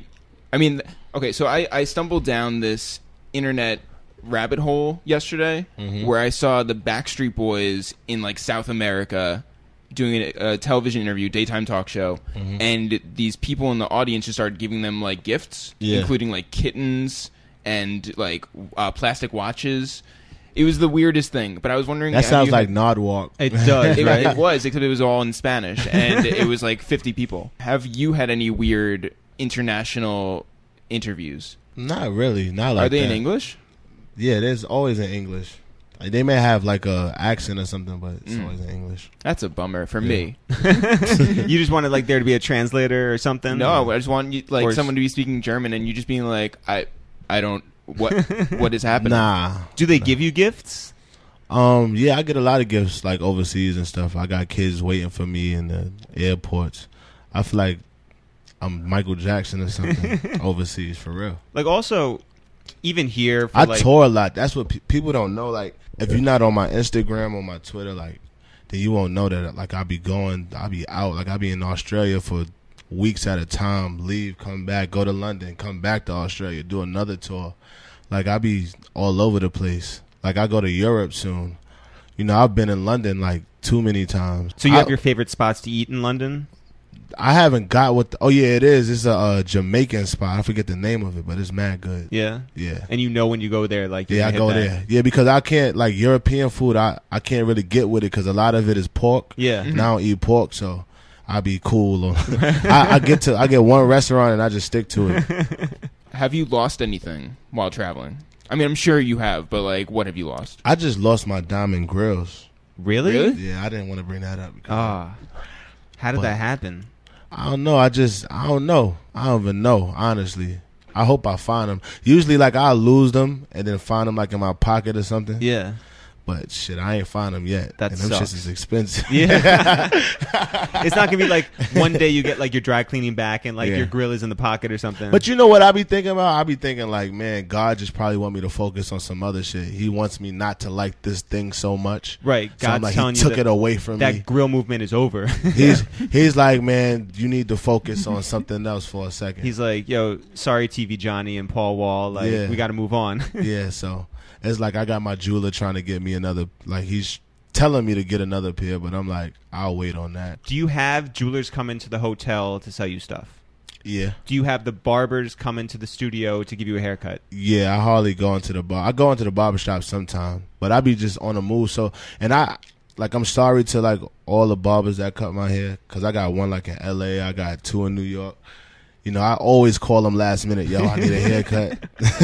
I mean, okay, so I stumbled down this internet rabbit hole yesterday where I saw the Backstreet Boys in like South America doing a television interview, daytime talk show, and these people in the audience just started giving them like gifts, including like kittens and like plastic watches. It was the weirdest thing, but I was wondering. That sounds like Nodwalk. It does, right? It was, except it was all in Spanish, and it was like 50 people. Have you had any weird international interviews? Not really. Not like Are they that. in English? Yeah, there's always in English. Like, they may have like a accent or something, but it's always in English. That's a bummer for me. You just wanted like there to be a translator or something? No, I just want you, like Or- someone to be speaking German, and you just being like, I don't. What is happening? Nah. Do they give you gifts? Yeah, I get a lot of gifts like overseas and stuff. I got kids waiting for me in the airports. I feel like I'm Michael Jackson or something overseas, for real. Like also, even here, for I like, tour a lot. That's what people don't know. Like, if you're not on my Instagram or my Twitter, like, then you won't know that. Like, I'll be out. Like, I'll be in Australia for weeks at a time. Leave, come back, go to London, come back to Australia, do another tour. Like, I'll be all over the place. Like, I go to Europe soon. You know, I've been in London like too many times. So you have your favorite spots to eat in London? I haven't got what. Oh yeah, it is. It's a Jamaican spot. I forget the name of it, but it's mad good. Yeah. Yeah. And you know when you go there, like you're Yeah, I gonna go hit that. there. Yeah, because I can't like European food. I can't really get with it because a lot of it is pork. Yeah. And I don't eat pork, so I be cool. On I get one restaurant and I just stick to it. Have you lost anything while traveling? I mean, I'm sure you have, but like, what have you lost? I just lost my diamond grills. Really? Really? Yeah, I didn't want to bring that up. Because How did But- that happen? I don't know. I don't know. I don't even know, honestly. I hope I find them. Usually, like, I'll lose them and then find them, like, in my pocket or something. Yeah. But, shit, I ain't find them yet. That and them sucks. shits is expensive. Yeah. It's not gonna be like one day you get like your dry cleaning back and like Yeah. your grill is in the pocket or something. But you know what I be thinking about? I be thinking, like, man, God just probably want me to focus on some other shit. He wants me not to like this thing so much. right, So I'm God's like, telling he you took it away from that me. grill movement is over. He's like, man, you need to focus on something else for a second. He's like, yo, sorry, TV Johnny and Paul Wall. Like, Yeah. we got to move on. Yeah, so it's like I got my jeweler trying to get me another. Like, he's telling me to get another pair, but I'm like, I'll wait on that. Do you have jewelers come into the hotel to sell you stuff? Yeah, Do you have the barbers come into the studio to give you a haircut? yeah. I hardly go into the bar. I go into the barbershop sometime, but I be just on the move. So, and I'm sorry to like all the barbers that cut my hair, because I got one like in LA, I got two in New York. You know, I always call them last minute, yo, I need a haircut.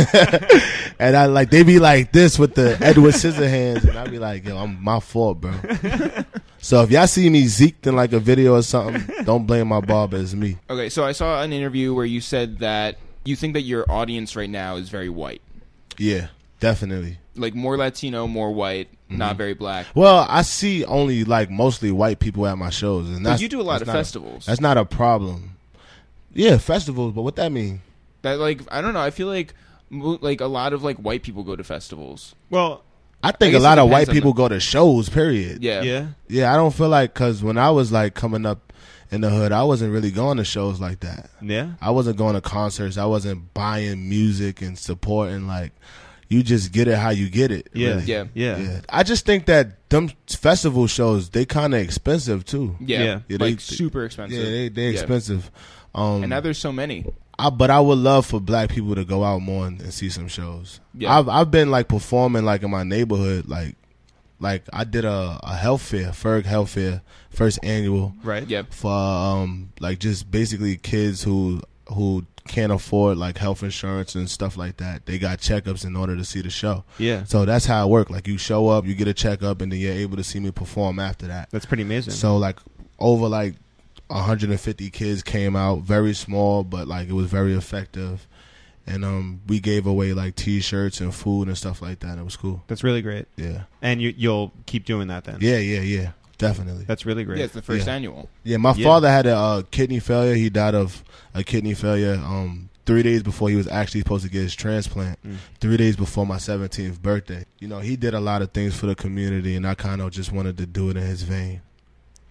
And I like, they be like this with the Edward Scissorhands, and I be like, yo, my fault, bro. So if y'all see me zeked in like a video or something, don't blame my barber, it's me. Okay, so I saw an interview where you said that you think that your audience right now is very white. Yeah, definitely. Like more Latino, more white, not very black. Well, I see only like mostly white people at my shows, and But that's you do a lot that's of not festivals. That's not a problem. Yeah, festivals, but what that mean? That like I don't know. I feel like a lot of like white people go to festivals. Well, I think I a guess lot it of white depends on people go to shows, period. Yeah. yeah. Yeah, I don't feel like, because when I was like coming up in the hood, I wasn't really going to shows like that. Yeah. I wasn't going to concerts. I wasn't buying music and supporting. Like, you just get it how you get it. Yeah. really. Yeah. Yeah. I just think that them festival shows, they kind of expensive too. Yeah, Yeah, like they- super expensive. Yeah, they expensive. And now there's so many. But I would love for black people to go out more and see some shows. Yeah. I've been like performing like in my neighborhood, like I did a health fair, Ferg Health Fair, first annual Right. Yeah. for like just basically kids who can't afford like health insurance and stuff like that. They got checkups in order to see the show. Yeah. So that's how it worked. Like, you show up, you get a checkup, and then you're able to see me perform after that. That's pretty amazing. So like over like 150 kids came out, very small, but like it was very effective. And we gave away like T-shirts and food and stuff like that. It was cool. That's really great. Yeah, And you'll keep doing that then. yeah, definitely. That's really great. Yeah, it's the first Yeah. annual. Yeah, my Yeah. father had a kidney failure. He died of a kidney failure 3 days before he was actually supposed to get his transplant. 3 days before my 17th birthday. You know, he did a lot of things for the community, and I kind of just wanted to do it in his vein.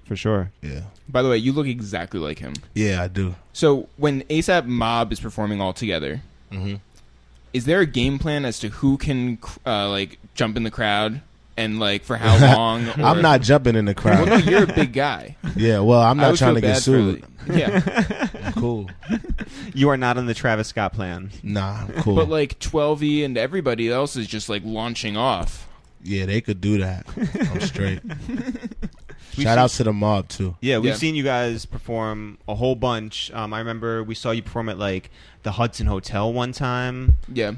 For sure. Yeah. By the way, you look exactly like him. Yeah, I do. So when ASAP Mob is performing all together, Mm-hmm. is there a game plan as to who can like jump in the crowd and like for how long? Or... I'm not jumping in the crowd. Well, no, you're a big guy. Yeah, well, I'm I not would trying feel to get bad sued. for yeah, I'm cool. You are not on the Travis Scott plan. Nah, I'm cool. but like 12E and everybody else is just like launching off. Yeah, they could do that. I'm straight. We've Shout out to the mob too. Yeah, we've Yeah. seen you guys perform a whole bunch. I remember we saw you perform at like the Hudson Hotel one time. Yeah,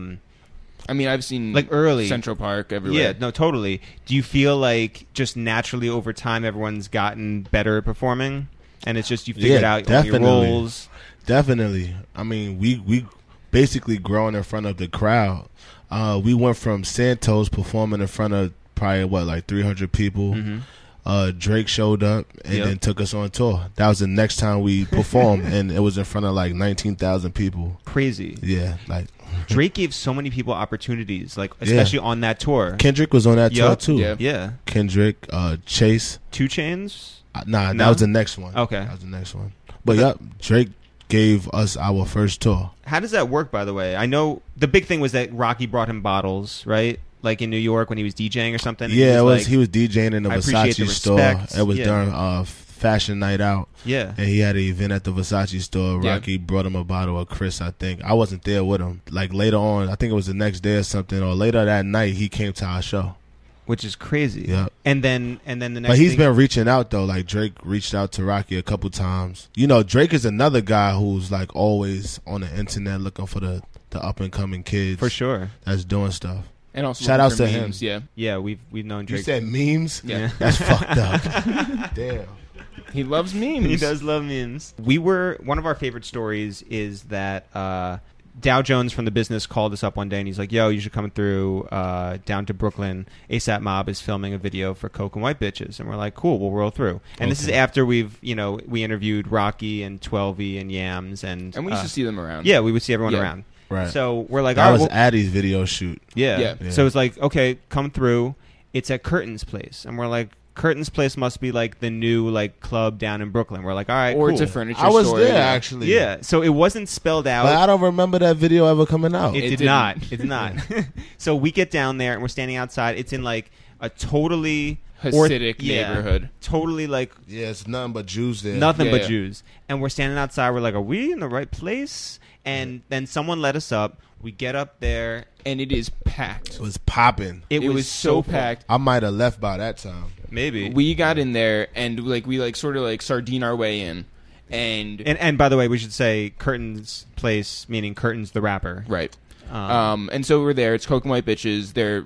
I mean, I've seen Like early. Central Park everywhere. Yeah, no, totally. Do you feel like just naturally over time everyone's gotten better at performing, and it's just you figured Yeah, out all your definitely. roles? Definitely. I mean, we basically grown in front of the crowd. We went from Santos performing in front of probably like 300 people. Mm-hmm. Drake showed up and Yep. then took us on tour. That was the next time we performed, and it was in front of like 19,000 people. Crazy. Yeah, like Drake gave so many people opportunities, like especially on that tour. Kendrick was on that tour Yup. too. Yeah. Yeah, Kendrick, Chase. 2 Chainz. Nah, No? that was the next one. Okay. That was the next one. But yep, Drake gave us our first tour. How does that work, by the way? I know the big thing was that Rocky brought him bottles, right? Like in New York when he was DJing or something. and Yeah, like, he was DJing in the I appreciate Versace the store. respect. It was Yeah. during Fashion Night Out. Yeah. And he had an event at the Versace store. Yeah. Rocky brought him a bottle of Chris, I think. I wasn't there with him. Like later on, I think it was the next day or something, or later that night, he came to our show. Which is crazy. Yep. And then the next But he's thing, been reaching out though. Like Drake reached out to Rocky a couple times. You know, Drake is another guy who's like always on the internet looking for the up and coming kids for sure. that's doing stuff. And also Shout looking outs for to him. memes, Yeah, Yeah, we've known You Drake. said memes? yeah. That's fucked up. Damn. He loves memes. He does love memes. One of our favorite stories is that Dow Jones from The Business called us up one day and he's like, yo, you should come through down to Brooklyn. ASAP Mob is filming a video for Coke and White Bitches. And we're like, cool, we'll roll through. And this is Okay. after we interviewed Rocky and 12E and Yams. And And we used to see them around. Yeah, we would see everyone Yeah. around. Right. So we're like, That all was right, well, Addie's video shoot. yeah. Yeah. So it's like, okay, come through. It's at Curtain's Place. And we're like, Curtain's Place must be like the new like club down in Brooklyn. We're like, all right, Or cool. it's a furniture I was store. there yeah. actually. Yeah, so it wasn't spelled out. But I don't remember that video ever coming out. It It did didn't. not. It did not. So we get down there and we're standing outside. It's in like a totally Hasidic yeah, neighborhood. Totally like Yeah, it's nothing but Jews there. nothing Yeah, but yeah. Jews. And we're standing outside. We're like, are we in the right place? And then someone let us up. We get up there. And it is packed. It was popping. It, It was so full. packed. I might have left by that time. Maybe. We got in there and we sort of sardine our way in, and by the way, we should say Curtain's Place, meaning Curtains the rapper. right. And so we're there. It's Coke and White Bitches. They're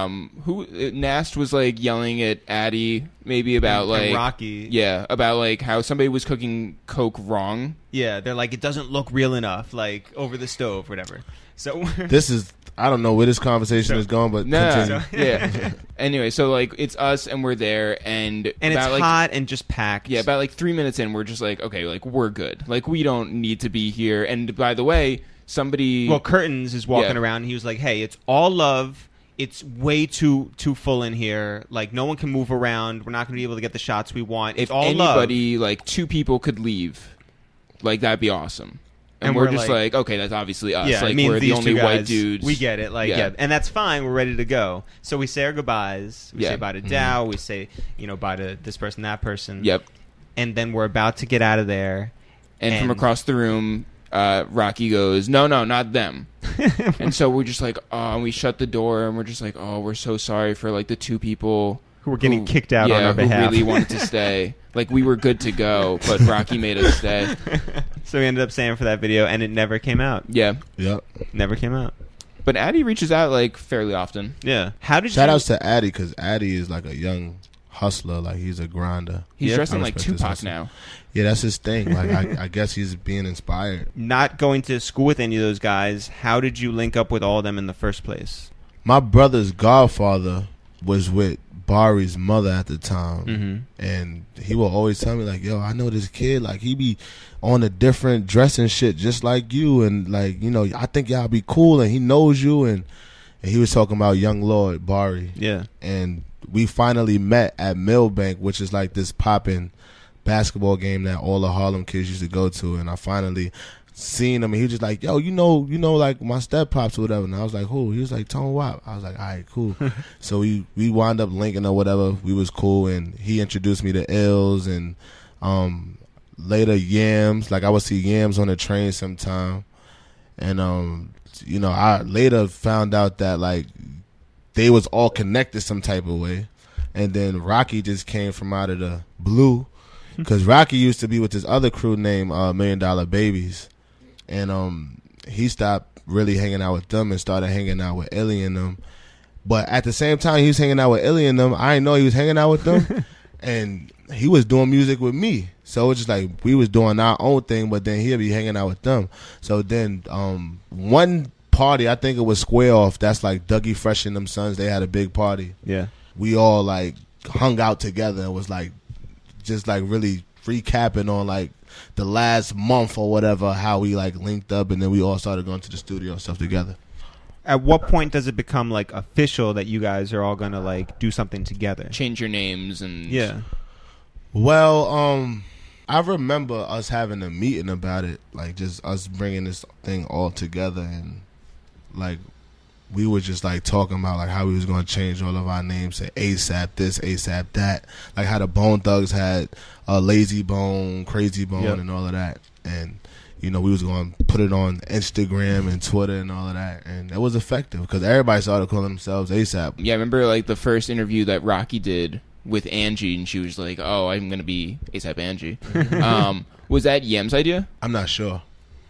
Nast was like yelling at Addie maybe about and like Rocky. yeah, about like how somebody was cooking Coke wrong. Yeah, they're like, it doesn't look real enough, like over the stove, whatever. So This is, I don't know where this conversation So- is going, but Nah, continue. yeah. Anyway, so like it's us and we're there and and it's about, like, hot and just packed. Yeah, about like 3 minutes in, we're just like, okay, like we're good. Like we don't need to be here. And by the way, somebody. Well, Curtains is walking Yeah. around. And he was like, "Hey, it's all love. It's way too full in here. Like no one can move around. We're not going to be able to get the shots we want. It's if all anybody, like 2 people could leave, like that'd be awesome. And we're just like, okay, that's obviously us. Yeah, like it means we're the these only two white guys, dudes. We get it. Like yeah. And that's fine. We're ready to go. So we say our goodbyes. We Yeah. say bye to Dow. We say bye to this person, that person. Yep. And then we're about to get out of there. And from across the room, Rocky goes, no, not them. And so we're just like, oh, and we shut the door and we're just like, oh, we're so sorry for like the 2 people Who were getting kicked out on our who behalf. really wanted to stay. Like we were good to go, but Rocky made us stay. So we ended up staying for that video, and it never came out. Yeah. Yep. Never came out. But Addie reaches out like fairly often. Yeah. How did Shout you? outs to Addie, because Addie is like a young hustler. Like he's a grinder. He's Yeah, dressing I like respect his Tupac hustle. now. Yeah, that's his thing. Like I guess he's being inspired. Not going to school with any of those guys. How did you link up with all of them in the first place? My brother's godfather was with Bari's mother at the time, Mm-hmm. and he will always tell me like, "Yo, I know this kid. Like he be on a different dress and shit, just like you, and like I think y'all be cool, and he knows you." And he was talking about Young Lord Bari, Yeah. and we finally met at Millbank, which is like this popping basketball game that all the Harlem kids used to go to. And I finally seen him, and he was just like, yo, you know, like my step pops or whatever. And I was like, who? He was like, Tone Wop. I was like, all right, cool. So we wound up linking or whatever. We was cool, and he introduced me to Ills, and later Yams. Like I would see Yams on the train sometime. And you know, I later found out that like they was all connected some type of way. And then Rocky just came from out of the blue, because Rocky used to be with this other crew named $1 Million Babies. And he stopped really hanging out with them and started hanging out with Illy and them. But at the same time he was hanging out with Illy and them, I didn't know he was hanging out with them. And he was doing music with me. So it was just like we was doing our own thing, but then he'd be hanging out with them. So then one party, I think it was Square Off, that's like Dougie Fresh and them sons, they had a big party. Yeah. We all like hung out together and was like just like really recapping on like the last month or whatever, how we like linked up, and then we all started going to the studio and stuff together. At what point does it become like official that you guys are all gonna like do something together? Change your names and Yeah. Well, I remember us having a meeting about it, like just us bringing this thing all together, and like we were just like talking about like how we was going to change all of our names to ASAP this, ASAP that, like how the Bone Thugs had Lazy Bone, Crazy Bone, Yep. and all of that. And you know, we was going to put it on Instagram and Twitter and all of that, and it was effective because everybody started calling themselves ASAP. Yeah, I remember like the first interview that Rocky did with Angie, and she was like, "Oh, I'm gonna be ASAP Angie." Was that Yem's idea? I'm not sure.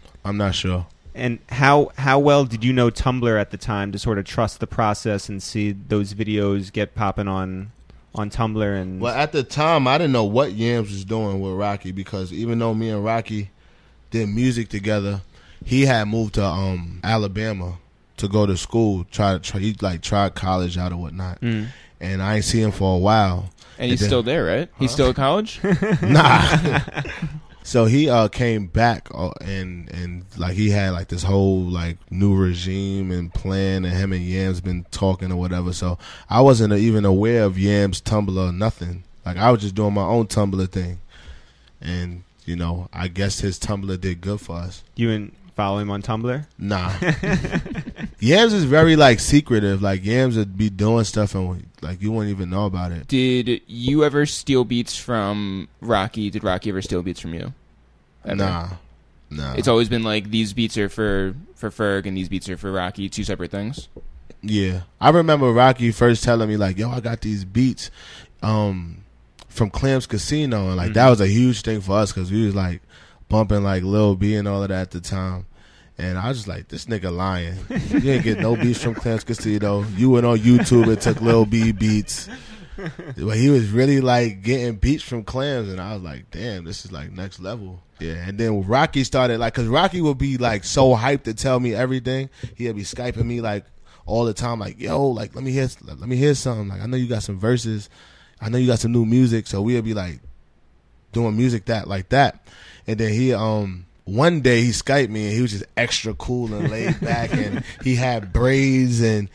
And how well did you know Tumblr at the time to sort of trust the process and see those videos get popping on Tumblr? And Well, at the time, I didn't know what Yams was doing with Rocky, because even though me and Rocky did music together, he had moved to Alabama to go to school. He like tried college out or whatnot, and I ain't seen him for a while. And he's then- still there, right? He's still at college? Nah. So he came back and like he had like this whole like new regime and plan, and him and Yams been talking or whatever. So I wasn't even aware of Yams Tumblr or nothing. Like I was just doing my own Tumblr thing, and you know, I guess his Tumblr did good for us. you and follow him on Tumblr? Nah. Yams is very like secretive. Like Yams would be doing stuff and like you wouldn't even know about it. Did you ever steal beats from Rocky? Did Rocky ever steal beats from you? Ever? Nah. It's always been like, these beats are for Ferg and these beats are for Rocky, two separate things. Yeah. I remember Rocky first telling me like, yo, I got these beats from Clams Casino, and like that was a huge thing for us because we was like bumping like Lil B and all of that at the time. And I was just like, this nigga lying. You ain't get no beats from Clams Casino. You went on YouTube and took Lil B beats. But he was really like getting beats from Clams, and I was like, damn, this is like next level. Yeah. And then Rocky started like, because Rocky would be like so hyped to tell me everything. He'd be Skyping me like all the time, like, yo, like let me hear something. Like I know you got some verses. I know you got some new music. So we'd be like doing music like that. And then he one day he Skyped me, and he was just extra cool and laid back, and he had braids, and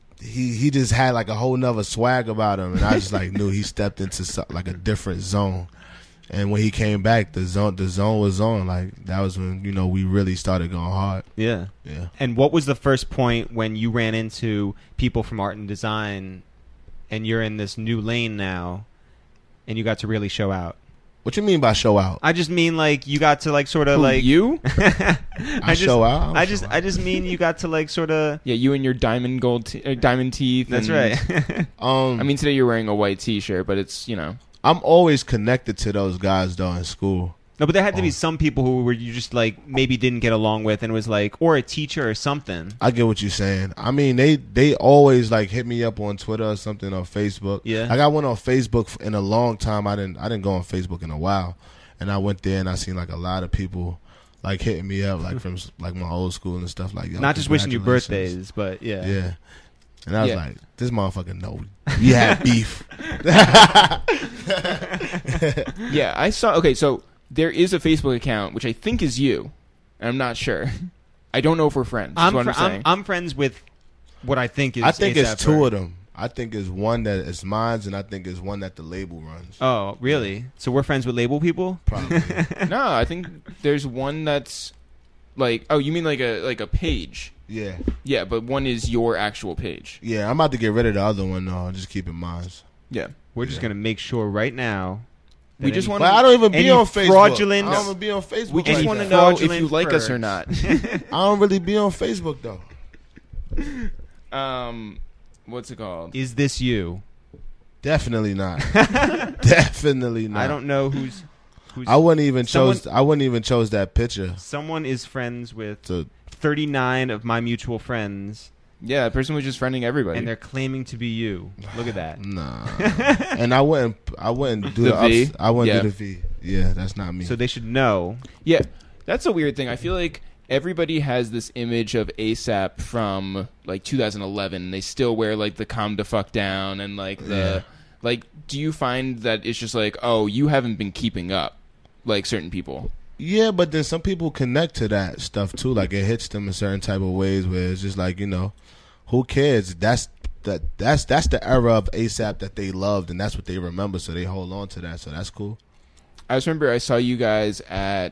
he just had like a whole nother swag about him, and I just like knew he stepped into like a different zone. And when he came back, the zone was on. Like that was when, you know, we really started going hard. Yeah. And what was the first point when you ran into people from art and design, and you're in this new lane now, and you got to really show out? What you mean by show out? I just mean like you got to like sort of Who, like you? I show out. I just mean you got to like sort of. Yeah, you and your diamond teeth. That's and, right. I mean, today you're wearing a white T-shirt, but it's, you know. I'm always connected to those guys though in school. No, but there had to be some people who were you just like maybe didn't get along with, and was like, or a teacher or something. I get what you're saying. I mean, they always like hit me up on Twitter or something, or Facebook. Yeah. I got one on Facebook in a long time. I didn't go on Facebook in a while, and I went there and I seen like a lot of people like hitting me up like from like my old school and stuff like. Yo, Not just wishing you congratulations. birthdays, but yeah. Yeah. And I was Yeah. like, this motherfucker know we had beef. Yeah, I saw. Okay, so there is a Facebook account which I think is you, and I'm not sure. I don't know if we're friends. is what I'm saying. I'm friends with what I think is. I think it's A$AP two Ferg. of them. I think it's one that is mine, and I think it's one that the label runs. Oh, really? So we're friends with label people? Probably. No, I think there's one that's like, oh, you mean like a page? Yeah. Yeah, but one is your actual page. Yeah, I'm about to get rid of the other one, though. Just keep it mine. Yeah. We're just going to make sure right now. We just want But I don't even be any on Facebook. fraudulent- I don't even be on Facebook. We just like want to that. know if Fraudulent you like us or birds. not. I don't really be on Facebook, though. What's it called? Is this you? Definitely not. Definitely not. I don't know who's I wouldn't even Someone- chose that picture. Someone is friends with To 39 of my mutual friends, Yeah, that person was just friending everybody. and they're claiming to be you. Look at that. nah. And I wouldn't do The the V? ups. I wouldn't Yeah. do the V. Yeah, that's not me. So they should know. Yeah, that's a weird thing. I feel like everybody has this image of ASAP from like 2011. They still wear like the calm the fuck down and like the like. Do you find that it's just like, oh, you haven't been keeping up, like certain people? Yeah, but then some people connect to that stuff too. Like it hits them in certain type of ways where it's just like, who cares? That's the era of ASAP that they loved, and that's what they remember. So they hold on to that. So that's cool. I just remember I saw you guys at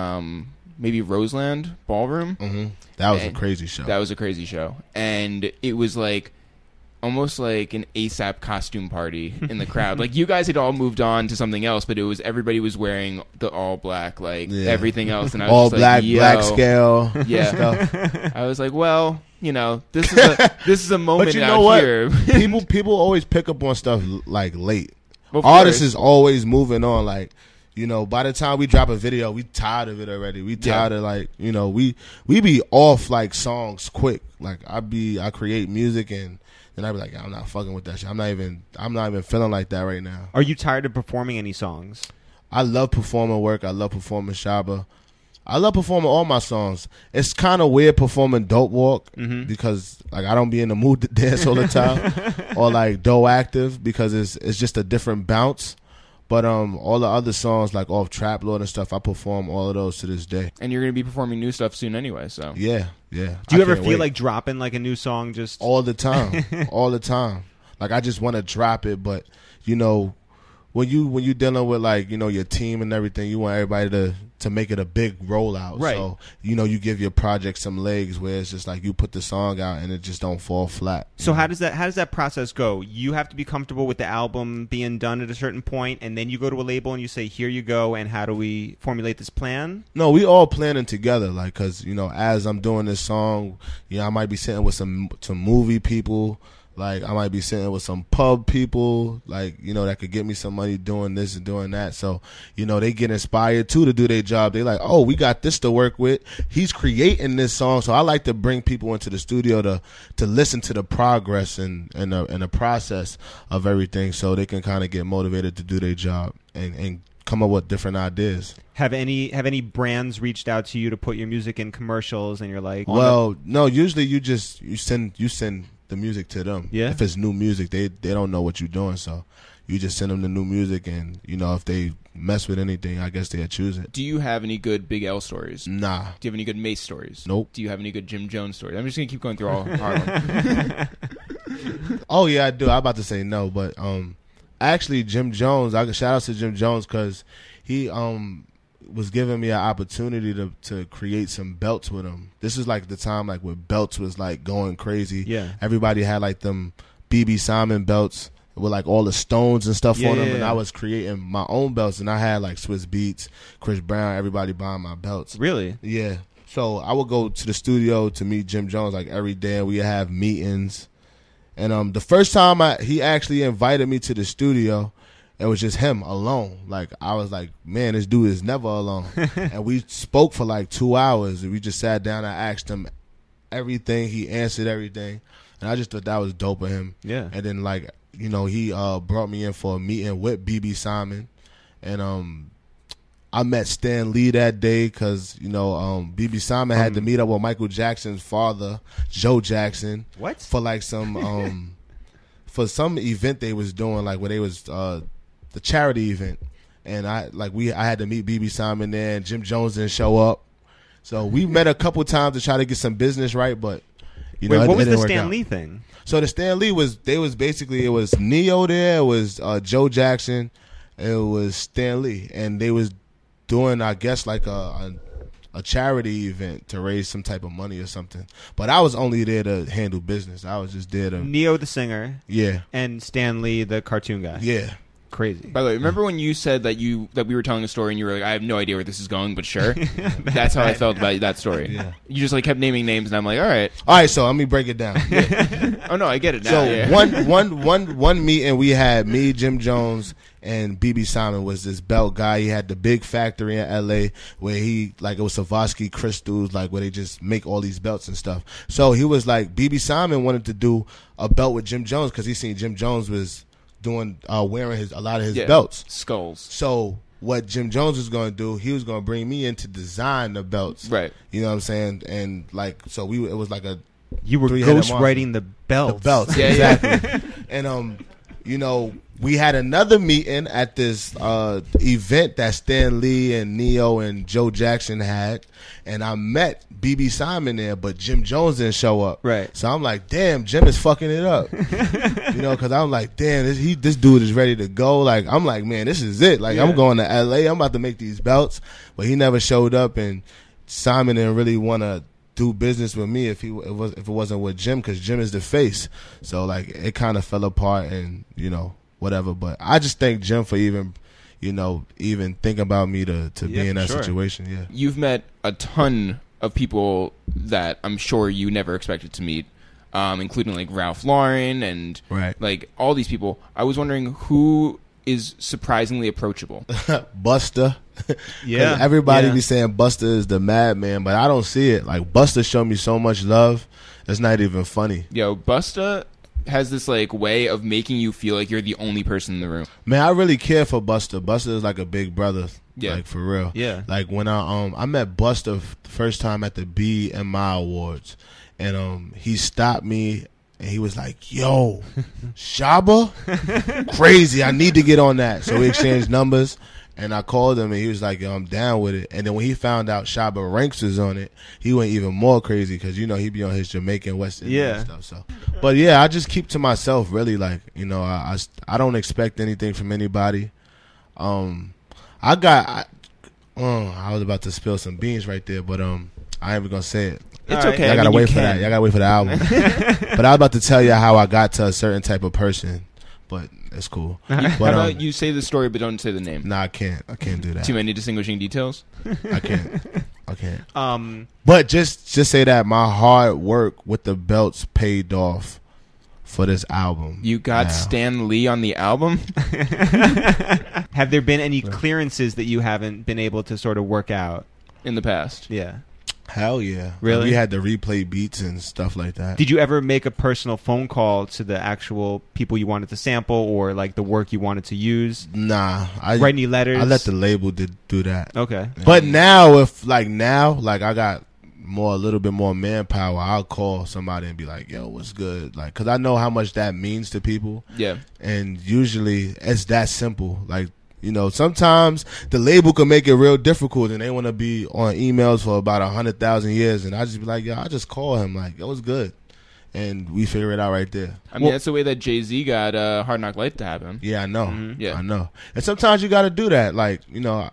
maybe Roseland Ballroom. Hmm That was a And crazy show. That was a crazy show, and it was like almost like an ASAP costume party in the crowd. Like you guys had all moved on to something else, but it was everybody was wearing the all black, like everything else, and I was all just black, like, yo. black scale. Yeah. Stuff. I was like, well, this is a moment But you out know what? here. people always pick up on stuff like late. Of Artists course. is always moving on. Like, by the time we drop a video, we tired of it already. We tired of like, we be off like songs quick. Like I create music and I be like, I'm not fucking with that shit. I'm not even feeling like that right now. Are you tired of performing any songs? I love performing work. I love performing Shabba. I love performing all my songs. It's kind of weird performing Dope Walk because like I don't be in the mood to dance all the time, or like Doe Active because it's just a different bounce. But all the other songs like off Trap Lord and stuff, I perform all of those to this day. And you're gonna be performing new stuff soon anyway, so Yeah. Do you ever feel like dropping like a new song just all the time, all the time? Like I just want to drop it, but when you dealing with like your team and everything, you want everybody to make it a big rollout. Right. So you give your project some legs where it's just like you put the song out and it just don't fall flat. So how does that process go? You have to be comfortable with the album being done at a certain point, and then you go to a label and you say, "Here you go," and how do we formulate this plan? No, we all planning together, like, cause as I'm doing this song, I might be sitting with some movie people, like I might be sitting with some pub people, like that could get me some money doing this and doing that. So they get inspired too to do their job. They like, oh, we got this to work with. He's creating this song, so I like to bring people into the studio to listen to the progress and the process of everything, so they can kind of get motivated to do their job and come up with different ideas. Have any brands reached out to you to put your music in commercials, and you're like, Well, no. Usually, you send the music to them. Yeah. If it's new music, they don't know what you're doing, so you just send them the new music, and if they mess with anything, I guess they'll choose it. do you have any good Big L stories? Nah. Do you have any good Mace stories? Nope. Do you have any good Jim Jones stories? I'm just gonna keep going through all Harlem. Oh yeah, I do. I'm about to say no, but actually, Jim Jones. I can shout out to Jim Jones because he was giving me an opportunity to create some belts with him. This is like the time like where belts was like going crazy. Yeah. Everybody had like them BB Simon belts with like all the stones and stuff on them, and I was creating my own belts, and I had like Swiss Beats, Chris Brown, everybody buying my belts. Really? Yeah. So I would go to the studio to meet Jim Jones like every day, and we would have meetings. And the first time he actually invited me to the studio, it was just him alone. Like I was like, man, this dude is never alone. And we spoke for like 2 hours. And we just sat down. I asked him everything. He answered everything, and I just thought that was dope of him. Yeah. And then like he brought me in for a meeting with BB Simon, and I met Stan Lee that day because BB Simon had to meet up with Michael Jackson's father, Joe Jackson. What? For like some for some event they was doing, like when they was the charity event, and I had to meet BB Simon there, and Jim Jones didn't show up, so we met a couple times to try to get some business right, but You Wait, know, what it was the didn't work Stan out. Lee thing? So the Stan Lee was basically, it was Neo there, it was Joe Jackson, it was Stan Lee, and they was doing, I guess, like a charity event to raise some type of money or something. But I was only there to handle business. I was just there to Neo the singer and Stan Lee the cartoon guy. Yeah. Crazy. By the way, remember when you said that we were telling a story and you were like, I have no idea where this is going, but sure. That's how I felt about that story. Yeah. You just like kept naming names, and I'm like, all right. All right, so let me break it down. Oh no, I get it now. So yeah. one meeting we had, me, Jim Jones, and BB Simon was this belt guy. He had the big factory in LA where he, like, it was Swarovski crystals, like where they just make all these belts and stuff. So he was like, BB Simon wanted to do a belt with Jim Jones because he seen Jim Jones was doing wearing a lot of his belts. Skulls. So what Jim Jones was going to do, he was going to bring me in to design the belts. Right. You know what I'm saying? And like, so it was like a You were three-headed ghostwriting the belts. the belts. Yeah, exactly. And you know, we had another meeting at this event that Stan Lee and Neo and Joe Jackson had, and I met BB Simon there, but Jim Jones didn't show up. Right. So I'm like, damn, Jim is fucking it up. You know, because I'm like, damn, this dude is ready to go. Like, I'm like, man, this is it. Like, I'm going to LA. I'm about to make these belts, but he never showed up, and Simon didn't really want to do business with me if it wasn't with Jim, because Jim is the face. So like, it kind of fell apart, and you know, whatever. But I just thank Jim for even thinking about me to be in that situation. Yeah. You've met a ton of people that I'm sure you never expected to meet, including like Ralph Lauren and like all these people. I was wondering who is surprisingly approachable. Buster. Yeah. Everybody be saying Buster is the madman, but I don't see it. Like, Buster showed me so much love. It's not even funny. Yo, Busta has this like way of making you feel like you're the only person in the room. Man, I really care for Buster. Buster is like a big brother. Yeah. Like, for real. Yeah. Like, when I met Buster the first time at the BMI Awards, and he stopped me and he was like, yo, Shaba? Crazy. I need to get on that. So we exchanged numbers, and I called him, and he was like, yo, I'm down with it. And then when he found out Shaba Ranks was on it, he went even more crazy because, you know, he be on his Jamaican West Indian stuff. So, but yeah, I just keep to myself, really. Like, you know, I don't expect anything from anybody. I was about to spill some beans right there, but I ain't even gonna say it. It's okay. Y'all gotta wait for that. Y'all gotta wait for the album. But I was about to tell you how I got to a certain type of person, but it's cool. But, How about you say the story but don't say the name? Nah, I can't do that. Too many distinguishing details? I can't. But just say that my hard work with the belts paid off for this album. You got Stan Lee on the album? Have there been any clearances that you haven't been able to sort of work out in the past? Yeah. Hell yeah. Really? We had to replay beats and stuff like that. Did you ever make a personal phone call to the actual people you wanted to sample, or like the work you wanted to use? Nah. Write any letters? I let the label do that. Okay. But now, I got a little bit more manpower, I'll call somebody and be like, yo, what's good? Like, because I know how much that means to people. Yeah. And usually it's that simple. Like, you know, sometimes the label can make it real difficult, and they want to be on emails for about 100,000 years, and I just be like, yo, I just call him like, yo, what's good? And we figure it out right there. I mean, that's the way that Jay-Z got Hard Knock Life to happen. Yeah, I know. Mm-hmm. Yeah. I know. And sometimes you got to do that. Like, you know,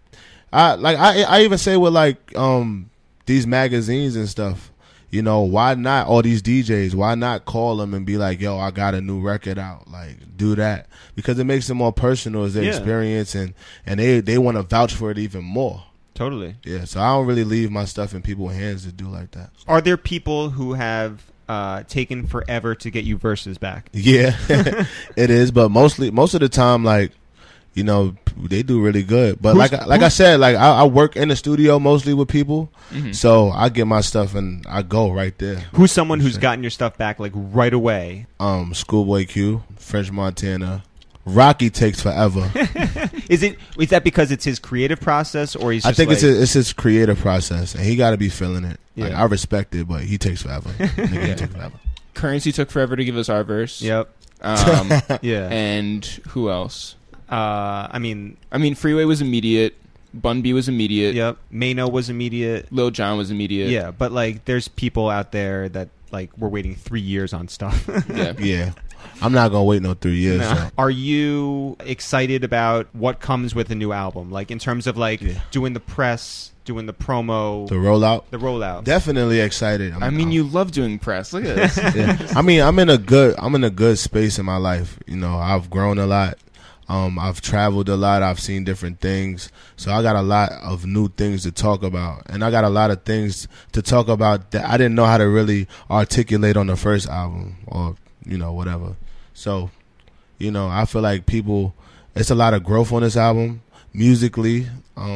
I even say with like these magazines and stuff, you know, why not all these DJs? Why not call them and be like, yo, I got a new record out. Like, do that. Because it makes it more personal as their experience, and they want to vouch for it even more. Totally. Yeah, so I don't really leave my stuff in people's hands to do like that. Are there people who have taken forever to get you verses back? Yeah, it is. But most of the time, like, you know, they do really good. But like I said, like I work in the studio mostly with people, so I get my stuff and I go right there. Who's someone who's gotten your stuff back like right away? Schoolboy Q, French Montana. Rocky takes forever. Is that because it's his creative process, or he's just I think it's his creative process, and he got to be feeling it. Yeah. Like, I respect it, but he takes forever. Nigga, he takes forever. Currency took forever to give us our verse. Yep. Yeah. And who else? I mean, Freeway was immediate. Bun B was immediate. Yep. Mano was immediate. Lil Jon was immediate. Yeah, but like, there's people out there that like we're waiting 3 years on stuff. Yeah. Yeah, I'm not gonna wait no 3 years. No. So. Are you excited about what comes with a new album? Like in terms of like doing the press, doing the promo, The rollout. Definitely excited. I mean, you love doing press. Look at this. Yeah. I mean, I'm in a good space in my life. You know, I've grown a lot. I've traveled a lot. I've seen different things. So I got a lot of new things to talk about. And I got a lot of things to talk about that I didn't know how to really articulate on the first album or, you know, whatever. So, you know, I feel like it's a lot of growth on this album, musically,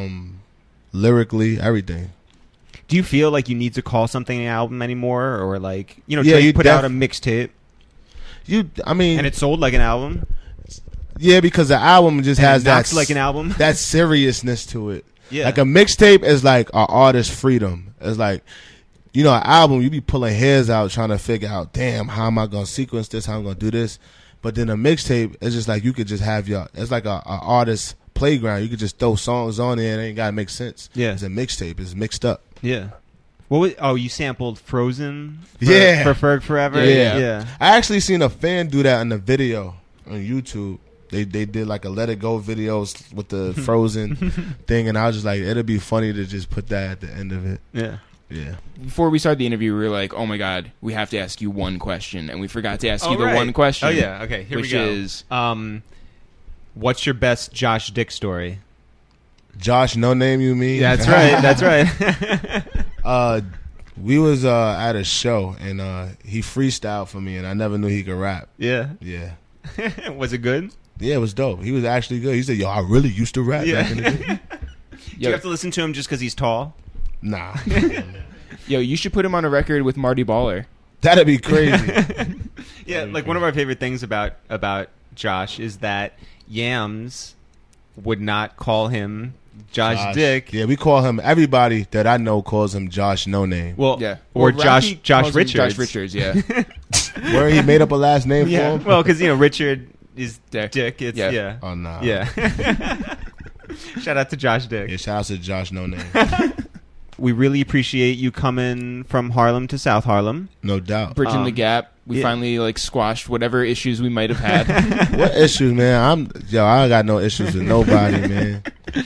lyrically, everything. Do you feel like you need to call something an album anymore? Or like, you know, Yeah, Drake you put out a mixtape and it sold like an album? Yeah, because the album just has that like an album. that seriousness to it. Yeah. Like a mixtape is like an artist's freedom. It's like, you know, an album, you be pulling hairs out trying to figure out, damn, how am I going to sequence this? How am I going to do this? But then a mixtape is just like you could just have it's like a artist's playground. You could just throw songs on there and it ain't got to make sense. Yeah. It's a mixtape. It's mixed up. Yeah. You sampled Frozen for Ferg Forever? Yeah. I actually seen a fan do that in the video on YouTube. They did like a Let It Go videos with the Frozen thing, and I was just like, it'd be funny to just put that at the end of it. Yeah. Yeah. Before we started the interview, we were like, oh my God, we have to ask you one question. And we forgot to ask you the one question. Oh, yeah. Okay, here we go. Which is... what's your best Josh Dick story? Josh No Name, you mean? That's right. That's right. We was at a show, and he freestyled for me, and I never knew he could rap. Yeah. Yeah. Was it good? Yeah, it was dope. He was actually good. He said, yo, I really used to rap back in the day. Do you have to listen to him just because he's tall? Nah. Yo, you should put him on a record with Marty Baller. That'd be crazy. Yeah, like one of our favorite things about Josh is that Yams would not call him Josh Dick. Yeah, we call him, everybody that I know calls him Josh No Name. Well, yeah. Or Rocky Josh calls him Richards. Josh Richards, yeah. Where he made up a last name for Yeah. him? Well, because, you know, Richard is Dick. It's, Yeah. yeah. Oh, nah. Yeah. Shout out to Josh Dick. Yeah, shout out to Josh No Name. We really appreciate you coming from Harlem to South Harlem. No doubt. Bridging the gap. We finally like squashed whatever issues we might have had. What issues, man? I got no issues with nobody, man.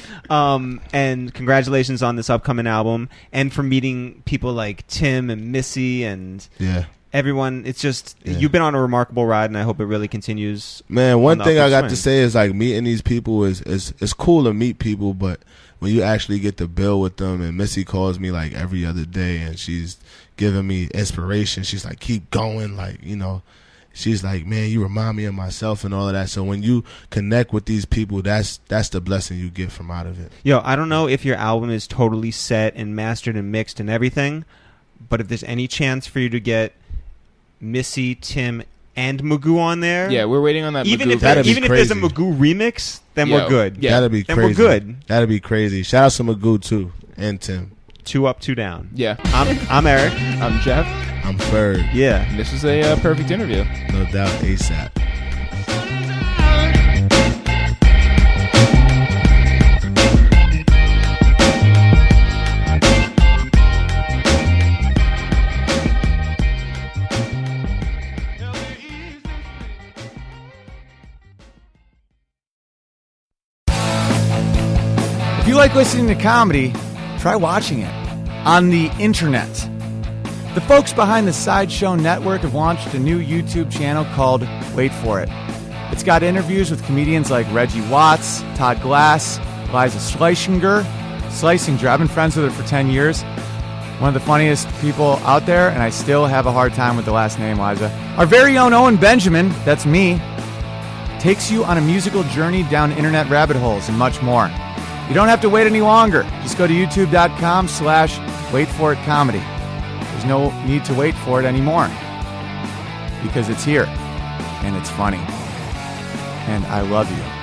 And congratulations on this upcoming album and for meeting people like Tim and Missy and everyone. It's just you've been on a remarkable ride, and I hope it really continues. Man, one thing I got swing. to say is like meeting these people is it's cool to meet people, but when you actually get to build with them, and Missy calls me like every other day, and she's giving me inspiration. She's like, keep going, like, you know. She's like, man, you remind me of myself and all of that. So when you connect with these people, that's the blessing you get from out of it. Yo, I don't know if your album is totally set and mastered and mixed and everything, but if there's any chance for you to get Missy, Tim, and Magoo on there, Yeah, we're waiting on that. even Magoo if verse. even if there's a Magoo remix, then we're good. Yeah. That'd be Then crazy. we're good. That'd be crazy. Shout out to Magoo too, and Tim. 2 up, 2 down. Yeah. I'm Eric. I'm Jeff. I'm Ferg. Yeah. And this was a perfect interview. No doubt, ASAP. If you like listening to comedy, try watching it on the internet. The folks behind the Sideshow Network have launched a new YouTube channel called Wait For It. It's got interviews with comedians like Reggie Watts, Todd Glass, Liza Schlesinger. I've been friends with her for 10 years. One of the funniest people out there, and I still have a hard time with the last name, Liza. Our very own Owen Benjamin, that's me, takes you on a musical journey down internet rabbit holes and much more. You don't have to wait any longer. Just go to youtube.com/waitforitcomedy. There's no need to wait for it anymore because it's here and it's funny. And I love you.